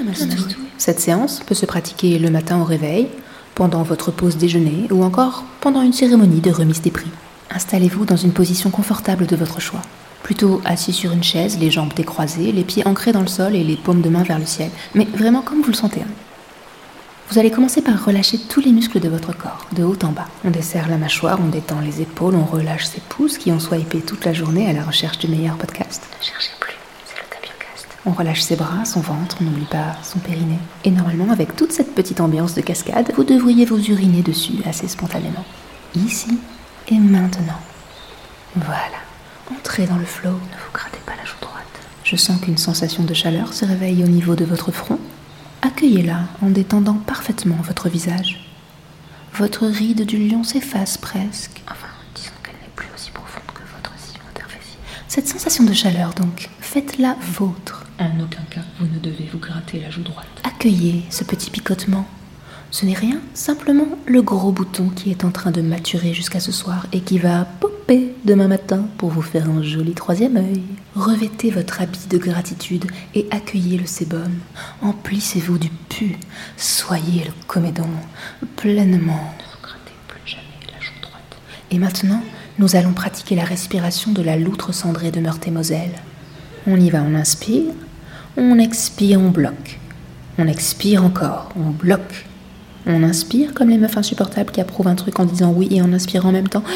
Cette séance peut se pratiquer le matin au réveil, pendant votre pause déjeuner ou encore pendant une cérémonie de remise des prix. Installez-vous dans une position confortable de votre choix. Plutôt assis sur une chaise, les jambes décroisées, les pieds ancrés dans le sol et les paumes de main vers le ciel, mais vraiment comme vous le sentez. Vous allez commencer par relâcher tous les muscles de votre corps, de haut en bas. On desserre la mâchoire, on détend les épaules, on relâche ses pouces qui ont swipé toute la journée à la recherche du meilleur podcast. Ne cherchez plus, c'est le Tapiocast. On relâche ses bras, son ventre, on n'oublie pas son périnée. Et normalement, avec toute cette petite ambiance de cascade, vous devriez vous uriner dessus assez spontanément. Ici et maintenant. Voilà. Entrez dans le flow, ne vous grattez pas la joue droite. Je sens qu'une sensation de chaleur se réveille au niveau de votre front. Accueillez-la en détendant parfaitement votre visage. Votre ride du lion s'efface presque. Enfin, disons qu'elle n'est plus aussi profonde que votre sillon interfécier. Cette sensation de chaleur, donc, faites-la vôtre. En aucun cas, vous ne devez vous gratter la joue droite. Accueillez ce petit picotement. Ce n'est rien, simplement le gros bouton qui est en train de maturer jusqu'à ce soir et qui va popper demain matin pour vous faire un joli troisième œil. Revêtez votre habit de gratitude et accueillez le sébum. Emplissez-vous du pu. Soyez le comédon pleinement. Ne vous grattez plus jamais la joue droite. Et maintenant, nous allons pratiquer la respiration de la loutre cendrée de Meurthe-et-Moselle. On y va, on inspire, on expire, on bloque. On expire encore, on bloque. On inspire comme les meufs insupportables qui approuvent un truc en disant oui et en inspirant en même temps.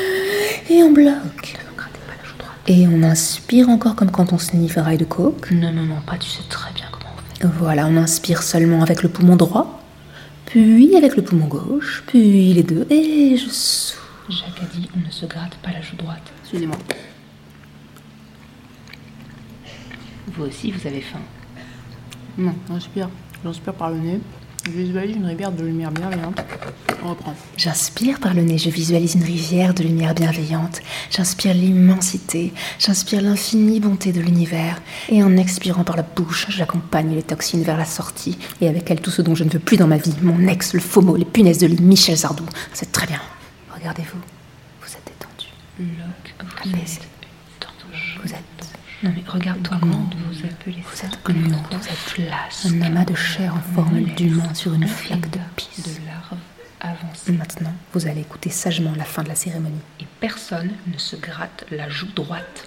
Et on bloque. Et on inspire encore comme quand on sniffe un rail de coke. Non, pas, tu sais très bien comment on fait. Voilà, on inspire seulement avec le poumon droit, puis avec le poumon gauche, puis les deux, et je souffle. Jacques a dit, on ne se gratte pas la joue droite. Excusez-moi. Vous aussi, vous avez faim? Non, j'inspire par le nez. Je visualise une rivière de lumière bienveillante. On reprend. J'inspire par le nez, je visualise une rivière de lumière bienveillante. J'inspire l'immensité, j'inspire l'infinie bonté de l'univers. Et en expirant par la bouche, j'accompagne les toxines vers la sortie. Et avec elles, tout ce dont je ne veux plus dans ma vie. Mon ex, le FOMO, les punaises de lit, Michel Sardou. C'est très bien. Regardez-vous. Vous êtes détendu. Apaisé. Vous êtes... Non mais regarde-toi comment vous appelez ça. Vous êtes gluant, vous êtes place. Un amas de chair en forme d'humain sur une flaque de pisse. De larves avancées. Maintenant, vous allez écouter sagement la fin de la cérémonie. Et personne ne se gratte la joue droite.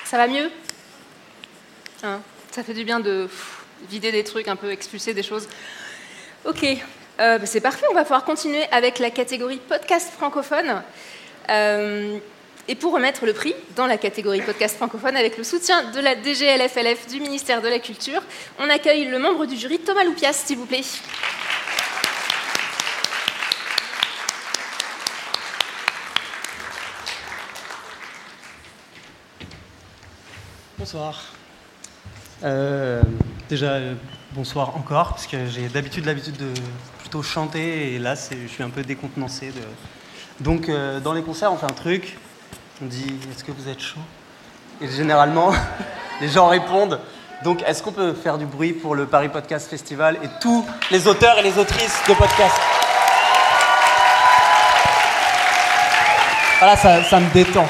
Ça va mieux ? Hein, ça fait du bien de vider des trucs, un peu expulser des choses. Ok, c'est parfait, on va pouvoir continuer avec la catégorie podcast francophone. Et pour remettre le prix dans la catégorie podcast francophone avec le soutien de la DGLFLF du ministère de la Culture, on accueille le membre du jury Thomas Loupias, s'il vous plaît. Bonsoir. Déjà, bonsoir encore, parce que j'ai l'habitude de plutôt chanter, et là, je suis un peu décontenancé. Donc, dans les concerts, on fait un truc, on dit « Est-ce que vous êtes chaud ?» Et généralement, les gens répondent. Donc, est-ce qu'on peut faire du bruit pour le Paris Podcast Festival et tous les auteurs et les autrices de podcasts? Voilà, ça me détend.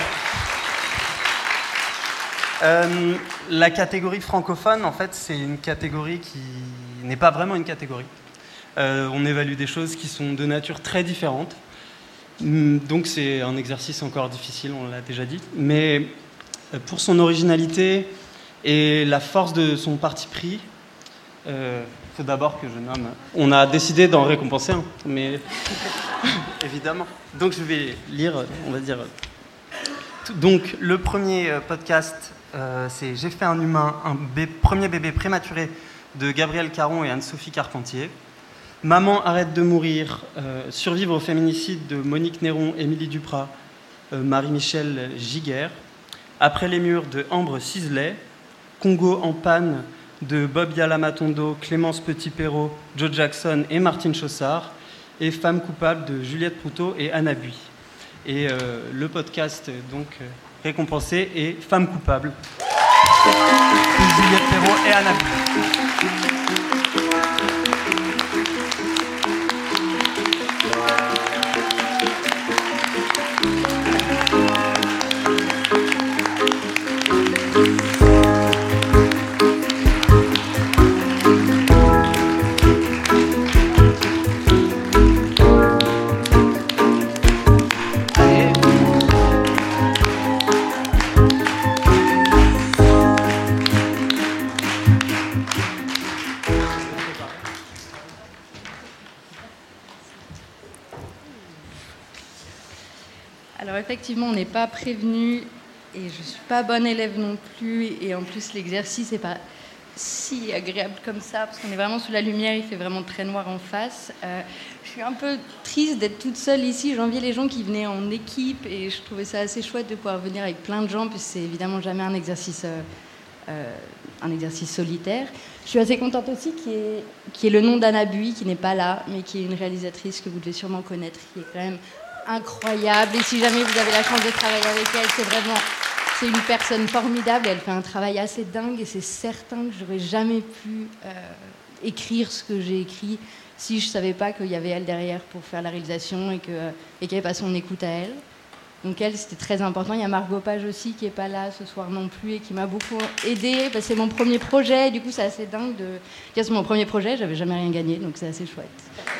La catégorie francophone, en fait, c'est une catégorie qui n'est pas vraiment une catégorie. On évalue des choses qui sont de nature très différente. Donc c'est un exercice encore difficile, on l'a déjà dit. Mais pour son originalité et la force de son parti pris, faut d'abord que je nomme... On a décidé d'en récompenser un, mais évidemment. Donc je vais lire, on va dire... Donc le premier podcast... c'est J'ai fait un humain, premier bébé prématuré de Gabrielle Caron et Anne-Sophie Carpentier. Maman arrête de mourir, survivre au féminicide de Monique Néron, Émilie Duprat, Marie-Michel Giguère. Après les murs de Ambre Cizelet. Congo en panne de Bob Yala-Matondo, Clémence Petit-Perrot, Joe Jackson et Martine Chaussard. Et Femme coupable de Juliette Proutot et Anna Bui. Et le podcast donc récompensé est Femme coupable de Juliette Perrot et Anna Bui. Effectivement, on n'est pas prévenu et je ne suis pas bonne élève non plus. Et en plus, l'exercice n'est pas si agréable comme ça parce qu'on est vraiment sous la lumière, il fait vraiment très noir en face. Je suis un peu triste d'être toute seule ici. J'enviais les gens qui venaient en équipe et je trouvais ça assez chouette de pouvoir venir avec plein de gens, puisque c'est évidemment jamais un exercice solitaire. Je suis assez contente aussi qu'il y ait le nom d'Anna Bui qui n'est pas là, mais qui est une réalisatrice que vous devez sûrement connaître, qui est quand même incroyable, et si jamais vous avez la chance de travailler avec elle, c'est une personne formidable, et elle fait un travail assez dingue, et c'est certain que j'aurais jamais pu écrire ce que j'ai écrit si je savais pas qu'il y avait elle derrière pour faire la réalisation et qu'il n'y avait pas son écoute à elle. Donc elle, c'était très important. Il y a Margot Page aussi qui est pas là ce soir non plus et qui m'a beaucoup aidée, parce que c'est mon premier projet, et du coup c'est assez dingue de dire c'est mon premier projet, j'avais jamais rien gagné, donc c'est assez chouette.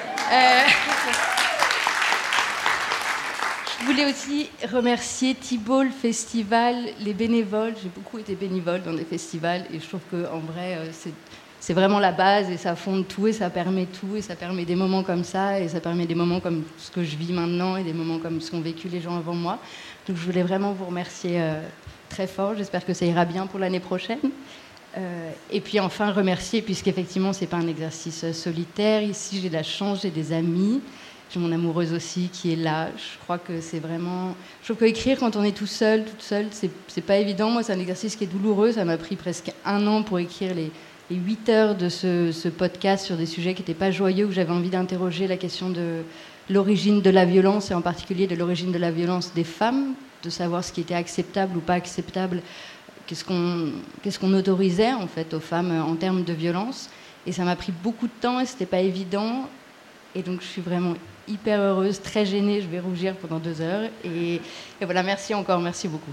Je voulais aussi remercier Thibault, le festival, les bénévoles. J'ai beaucoup été bénévole dans des festivals et je trouve qu'en vrai, c'est vraiment la base et ça fonde tout et ça permet tout et ça permet des moments comme ça et ça permet des moments comme ce que je vis maintenant et des moments comme ce qu'ont vécu les gens avant moi. Donc je voulais vraiment vous remercier très fort. J'espère que ça ira bien pour l'année prochaine. Et puis enfin remercier, puisqu'effectivement c'est pas un exercice solitaire. Ici j'ai de la chance, j'ai des amis. J'ai mon amoureuse aussi qui est là. Je crois que c'est vraiment... Je trouve qu'écrire quand on est toute seule, c'est pas évident. Moi, c'est un exercice qui est douloureux. Ça m'a pris presque 1 an pour écrire les 8 heures de ce podcast sur des sujets qui n'étaient pas joyeux, où j'avais envie d'interroger la question de l'origine de la violence, et en particulier de l'origine de la violence des femmes, de savoir ce qui était acceptable ou pas acceptable, qu'est-ce qu'on autorisait en fait aux femmes en termes de violence. Et ça m'a pris beaucoup de temps et c'était pas évident. Et donc je suis vraiment hyper heureuse, très gênée, je vais rougir pendant 2 heures. Et voilà, merci encore, merci beaucoup.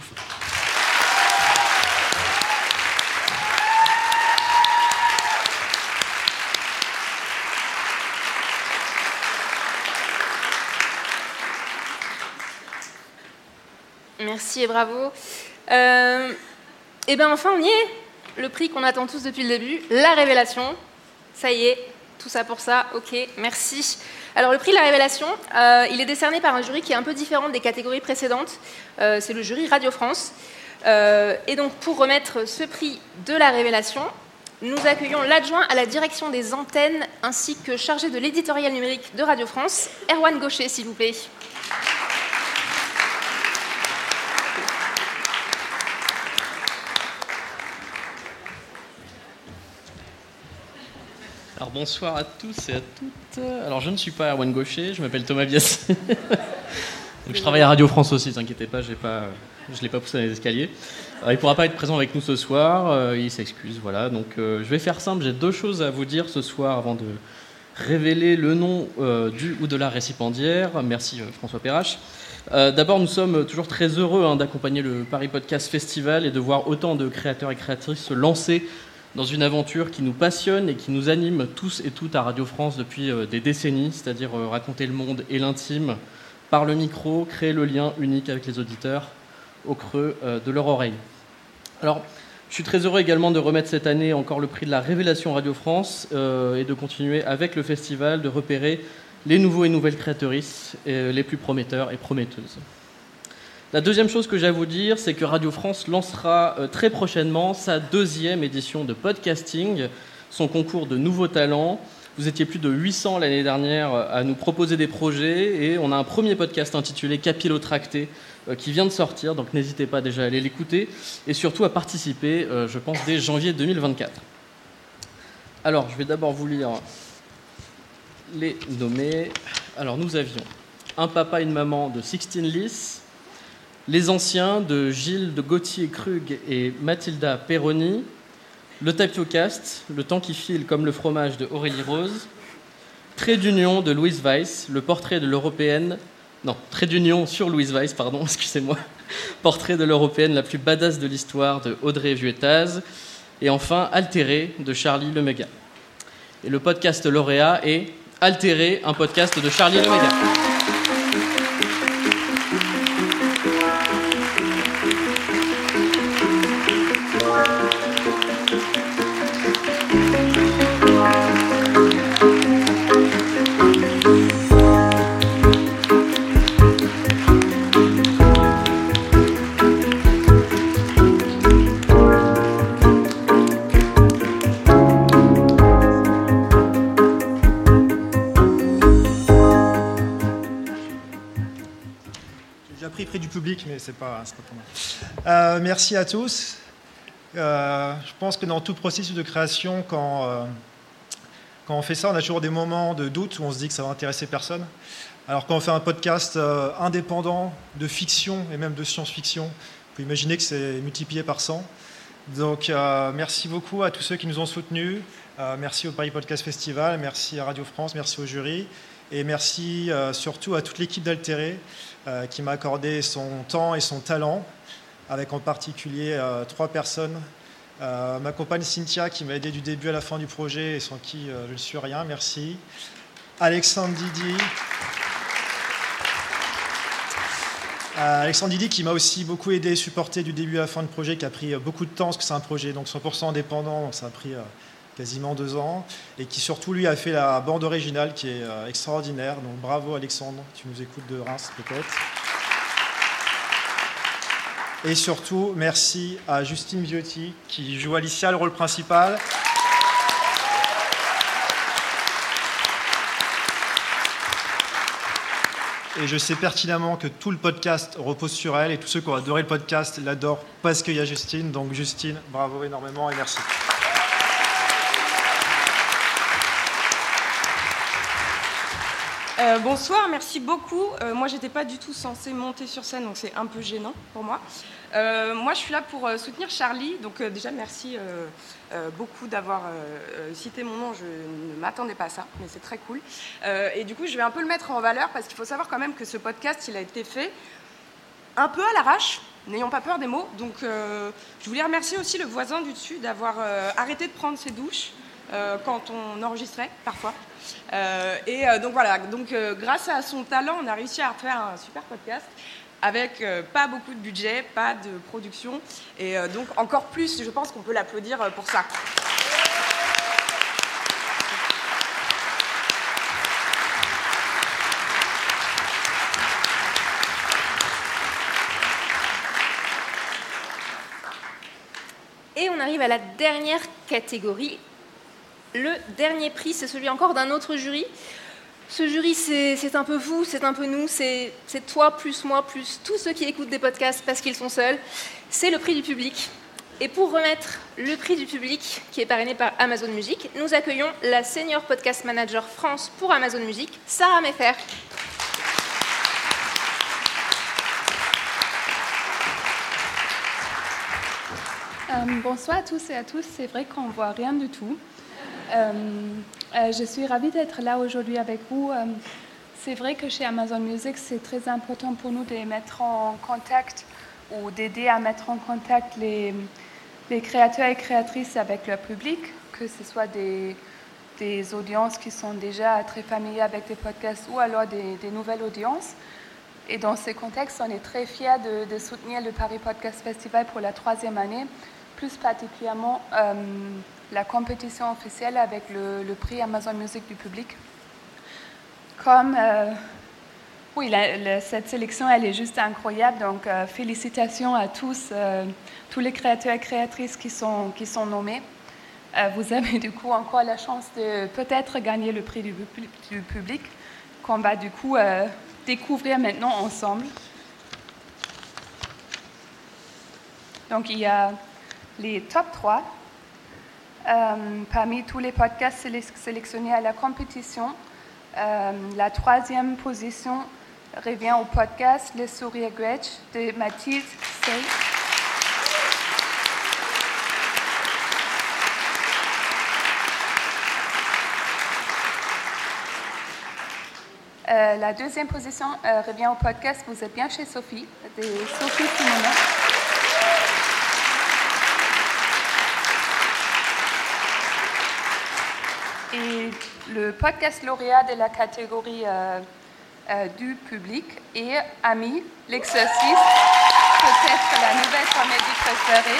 Merci et bravo. Et bien enfin, on y est. Le prix qu'on attend tous depuis le début, la Révélation. Ça y est, tout ça pour ça, ok, merci. Alors le prix de la Révélation, il est décerné par un jury qui est un peu différent des catégories précédentes. C'est le jury Radio France. Et donc pour remettre ce prix de la Révélation, nous accueillons l'adjoint à la direction des antennes ainsi que chargé de l'éditorial numérique de Radio France, Erwan Gaucher, s'il vous plaît. Alors bonsoir à tous et à toutes. Alors je ne suis pas Erwan Gaucher, je m'appelle Thomas Biassi. Donc je travaille à Radio France aussi, ne t'inquiétez pas, je ne l'ai pas poussé dans les escaliers. Alors, il ne pourra pas être présent avec nous ce soir, il s'excuse, voilà. Donc je vais faire simple, j'ai 2 choses à vous dire ce soir avant de révéler le nom du ou de la récipiendaire. Merci François Perrache. D'abord, nous sommes toujours très heureux d'accompagner le Paris Podcast Festival et de voir autant de créateurs et créatrices se lancer dans une aventure qui nous passionne et qui nous anime tous et toutes à Radio France depuis des décennies, c'est-à-dire raconter le monde et l'intime par le micro, créer le lien unique avec les auditeurs au creux de leur oreille. Alors, je suis très heureux également de remettre cette année encore le prix de la Révélation Radio France et de continuer avec le festival de repérer les nouveaux et nouvelles créatrices, les plus prometteurs et prometteuses. La deuxième chose que j'ai à vous dire, c'est que Radio France lancera très prochainement sa 2e édition de podcasting, son concours de nouveaux talents. Vous étiez plus de 800 l'année dernière à nous proposer des projets et on a un premier podcast intitulé Capillotracté qui vient de sortir, donc n'hésitez pas déjà à aller l'écouter et surtout à participer, je pense, dès janvier 2024. Alors, je vais d'abord vous lire les nommés. Alors, nous avions Un papa, une maman de Sixtine Lys, Les Anciens de Gilles de Gauthier-Krug et Mathilda Perroni, Le Tapiocast, Le temps qui file comme le fromage de Aurélie Rose, Trait d'union de Louise Weiss, le portrait de l'européenne... Non, Trait d'union sur Louise Weiss, pardon, excusez-moi. Portrait de l'européenne la plus badass de l'histoire de Audrey Vuettaz. Et enfin, Altéré de Charlie Lemega. Et le podcast lauréat est Altéré, un podcast de Charlie Lemega. Près du public, mais c'est pas pour moi. Merci à tous. Je pense que dans tout processus de création, quand on fait ça, on a toujours des moments de doute où on se dit que ça va intéresser personne. Alors quand on fait un podcast indépendant de fiction et même de science-fiction, vous pouvez imaginer que c'est multiplié par 100. Donc merci beaucoup à tous ceux qui nous ont soutenus. Merci au Paris Podcast Festival, merci à Radio France, merci au jury. Et merci surtout à toute l'équipe d'Altéré qui m'a accordé son temps et son talent, avec en particulier 3 personnes. Ma compagne Cynthia qui m'a aidé du début à la fin du projet et sans qui je ne suis rien, merci. Alexandre Didi qui m'a aussi beaucoup aidé et supporté du début à la fin du projet, qui a pris beaucoup de temps parce que c'est un projet donc 100% indépendant, donc ça a pris quasiment 2 ans, et qui surtout lui a fait la bande originale qui est extraordinaire. Donc bravo Alexandre, tu nous écoutes de Reims peut-être. Et surtout merci à Justine Viotti qui joue Alicia le rôle principal. Et je sais pertinemment que tout le podcast repose sur elle et tous ceux qui ont adoré le podcast l'adorent parce qu'il y a Justine. Donc Justine, bravo énormément et merci. Bonsoir, merci beaucoup. Moi, j'étais pas du tout censée monter sur scène, donc c'est un peu gênant pour moi. Moi, je suis là pour soutenir Charlie. Donc déjà, merci beaucoup d'avoir cité mon nom. Je ne m'attendais pas à ça, mais c'est très cool. Et du coup, je vais un peu le mettre en valeur parce qu'il faut savoir quand même que ce podcast, il a été fait un peu à l'arrache. N'ayons pas peur des mots. Donc, je voulais remercier aussi le voisin du dessus d'avoir arrêté de prendre ses douches quand on enregistrait parfois. Donc voilà, grâce à son talent, on a réussi à faire un super podcast avec pas beaucoup de budget, pas de production, et donc encore plus, je pense qu'on peut l'applaudir pour ça. Et on arrive à la dernière catégorie. Le dernier prix, c'est celui encore d'un autre jury. Ce jury, c'est un peu vous, c'est un peu nous, c'est toi plus moi plus tous ceux qui écoutent des podcasts parce qu'ils sont seuls. C'est le prix du public. Et pour remettre le prix du public, qui est parrainé par Amazon Music, nous accueillons la Senior Podcast Manager France pour Amazon Music, Sarah Meffer. Bonsoir à tous et à tous. C'est vrai qu'on ne voit rien du tout. Je suis ravie d'être là aujourd'hui avec vous. C'est vrai que chez Amazon Music, c'est très important pour nous de mettre en contact ou d'aider à mettre en contact les créateurs et créatrices avec leur public, que ce soit des audiences qui sont déjà très familières avec des podcasts ou alors des nouvelles audiences. Et dans ce contexte, on est très fiers de soutenir le Paris Podcast Festival pour la 3e année, plus particulièrement la compétition officielle avec le prix Amazon Music du public. Comme, cette sélection, elle est juste incroyable, donc félicitations à tous les créateurs et créatrices qui sont nommés. Vous avez du coup encore la chance de peut-être gagner le prix du public, qu'on va du coup découvrir maintenant ensemble. Donc il y a les top 3 parmi tous les podcasts sélectionnés à la compétition. La 3e position revient au podcast Les Sourires Gretsch de Mathilde Sey. La 2e position revient au podcast Vous êtes bien chez Sophie, de Sophie Simonet. Et le podcast lauréat de la catégorie du public est Ami, l'exercice, peut-être la nouvelle comédie préférée.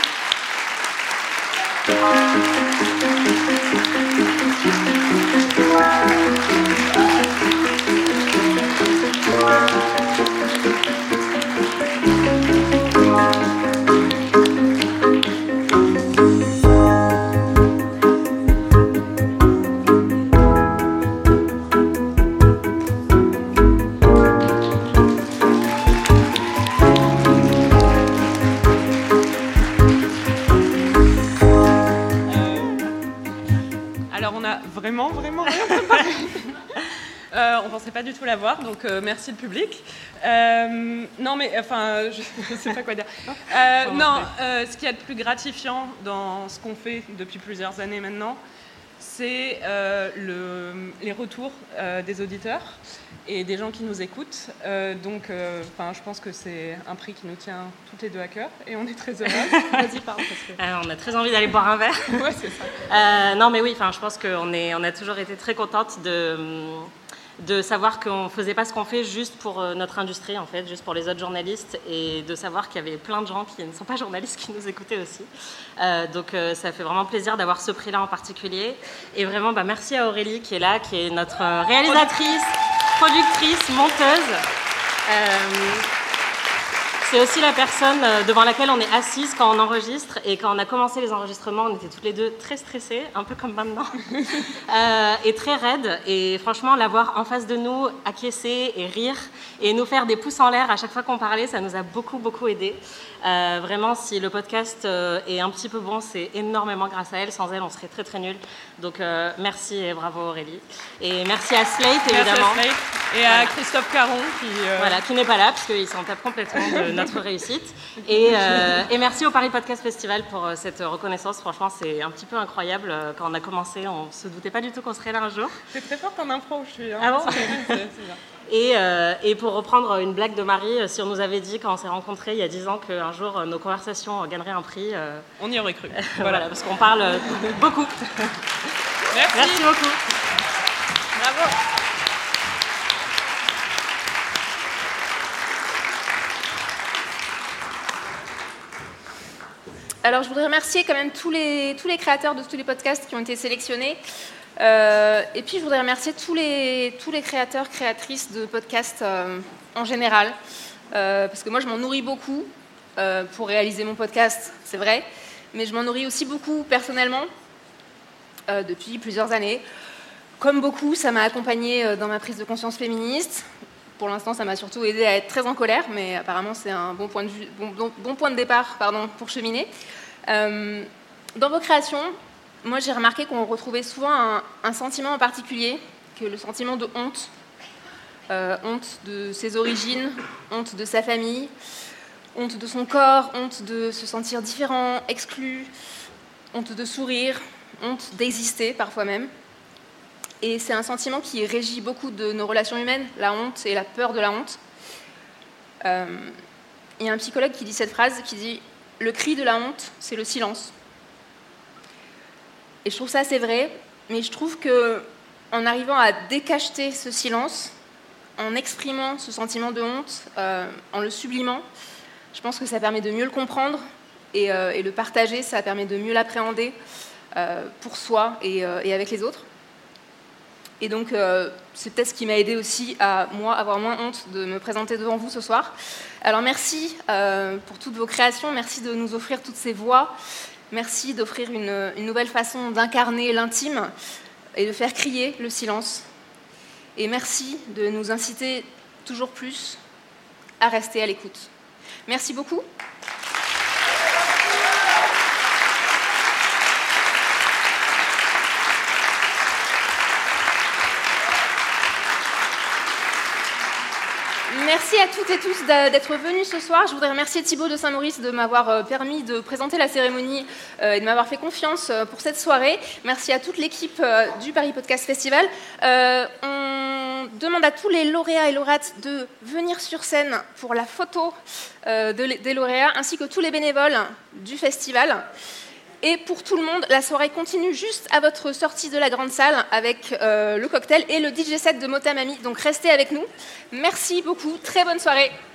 Vraiment rien préparé. On ne pensait pas du tout l'avoir, donc merci le public. Non, mais enfin, je ne sais pas quoi dire. Ce qu'il y a de plus gratifiant dans ce qu'on fait depuis plusieurs années maintenant, c'est les retours des auditeurs et des gens qui nous écoutent. Je pense que c'est un prix qui nous tient toutes les deux à cœur et on est très heureuses. Vas-y, parle. On a très envie d'aller boire un verre. Ouais, c'est ça. Non, mais oui, je pense qu'on a toujours été très contente de savoir qu'on ne faisait pas ce qu'on fait juste pour notre industrie, en fait, juste pour les autres journalistes, et de savoir qu'il y avait plein de gens qui ne sont pas journalistes qui nous écoutaient aussi. Ça fait vraiment plaisir d'avoir ce prix-là en particulier. Et vraiment, merci à Aurélie qui est là, qui est notre réalisatrice, productrice, monteuse. C'est aussi la personne devant laquelle on est assise quand on enregistre. Et quand on a commencé les enregistrements, on était toutes les deux très stressées, un peu comme maintenant, et très raides. Et franchement, l'avoir en face de nous, acquiescer et rire, et nous faire des pouces en l'air à chaque fois qu'on parlait, ça nous a beaucoup, beaucoup aidés. Vraiment, si le podcast est un petit peu bon, c'est énormément grâce à elle. Sans elle, on serait très, très nuls. Donc, merci et bravo Aurélie. Et merci à Slate, évidemment. Merci à Slate et à Christophe Caron, qui n'est pas là, parce qu'il s'en tape complètement de notre réussite. Et merci au Paris Podcast Festival pour cette reconnaissance. Franchement, c'est un petit peu incroyable. Quand on a commencé, on ne se doutait pas du tout qu'on serait là un jour. C'est très forte en impro, je suis. Ah bon? C'est bien. Et pour reprendre une blague de Marie, si on nous avait dit quand on s'est rencontrés il y a 10 ans qu'un jour nos conversations gagneraient un prix... on y aurait cru. Voilà, parce qu'on parle beaucoup. Merci beaucoup. Bravo. Alors, je voudrais remercier quand même tous les créateurs de tous les podcasts qui ont été sélectionnés. Et puis, je voudrais remercier tous les créateurs, créatrices de podcasts en général. Parce que moi, je m'en nourris beaucoup pour réaliser mon podcast, c'est vrai. Mais je m'en nourris aussi beaucoup personnellement depuis plusieurs années. Comme beaucoup, ça m'a accompagnée dans ma prise de conscience féministe. Pour l'instant, ça m'a surtout aidée à être très en colère, mais apparemment, c'est un bon point de départ pour cheminer. Dans vos créations, moi, j'ai remarqué qu'on retrouvait souvent un sentiment en particulier, que le sentiment de honte. Honte de ses origines, honte de sa famille, honte de son corps, honte de se sentir différent, exclu, honte de sourire, honte d'exister parfois même. Et c'est un sentiment qui régit beaucoup de nos relations humaines, la honte et la peur de la honte. Il y a un psychologue qui dit cette phrase, qui dit « Le cri de la honte, c'est le silence ». Et je trouve ça assez vrai, mais je trouve qu'en arrivant à décacheter ce silence, en exprimant ce sentiment de honte, en le sublimant, je pense que ça permet de mieux le comprendre et le partager, ça permet de mieux l'appréhender pour soi et avec les autres. Et donc, c'est peut-être ce qui m'a aidée aussi à, moi, avoir moins honte de me présenter devant vous ce soir. Alors, merci pour toutes vos créations, merci de nous offrir toutes ces voix, merci d'offrir une nouvelle façon d'incarner l'intime et de faire crier le silence. Et merci de nous inciter toujours plus à rester à l'écoute. Merci beaucoup. Merci à toutes et tous d'être venus ce soir. Je voudrais remercier Thibaut de Saint-Maurice de m'avoir permis de présenter la cérémonie et de m'avoir fait confiance pour cette soirée. Merci à toute l'équipe du Paris Podcast Festival. On demande à tous les lauréats et lauréates de venir sur scène pour la photo des lauréats, ainsi que tous les bénévoles du festival. Et pour tout le monde, la soirée continue juste à votre sortie de la grande salle avec le cocktail et le DJ set de Motamami. Donc restez avec nous. Merci beaucoup. Très bonne soirée.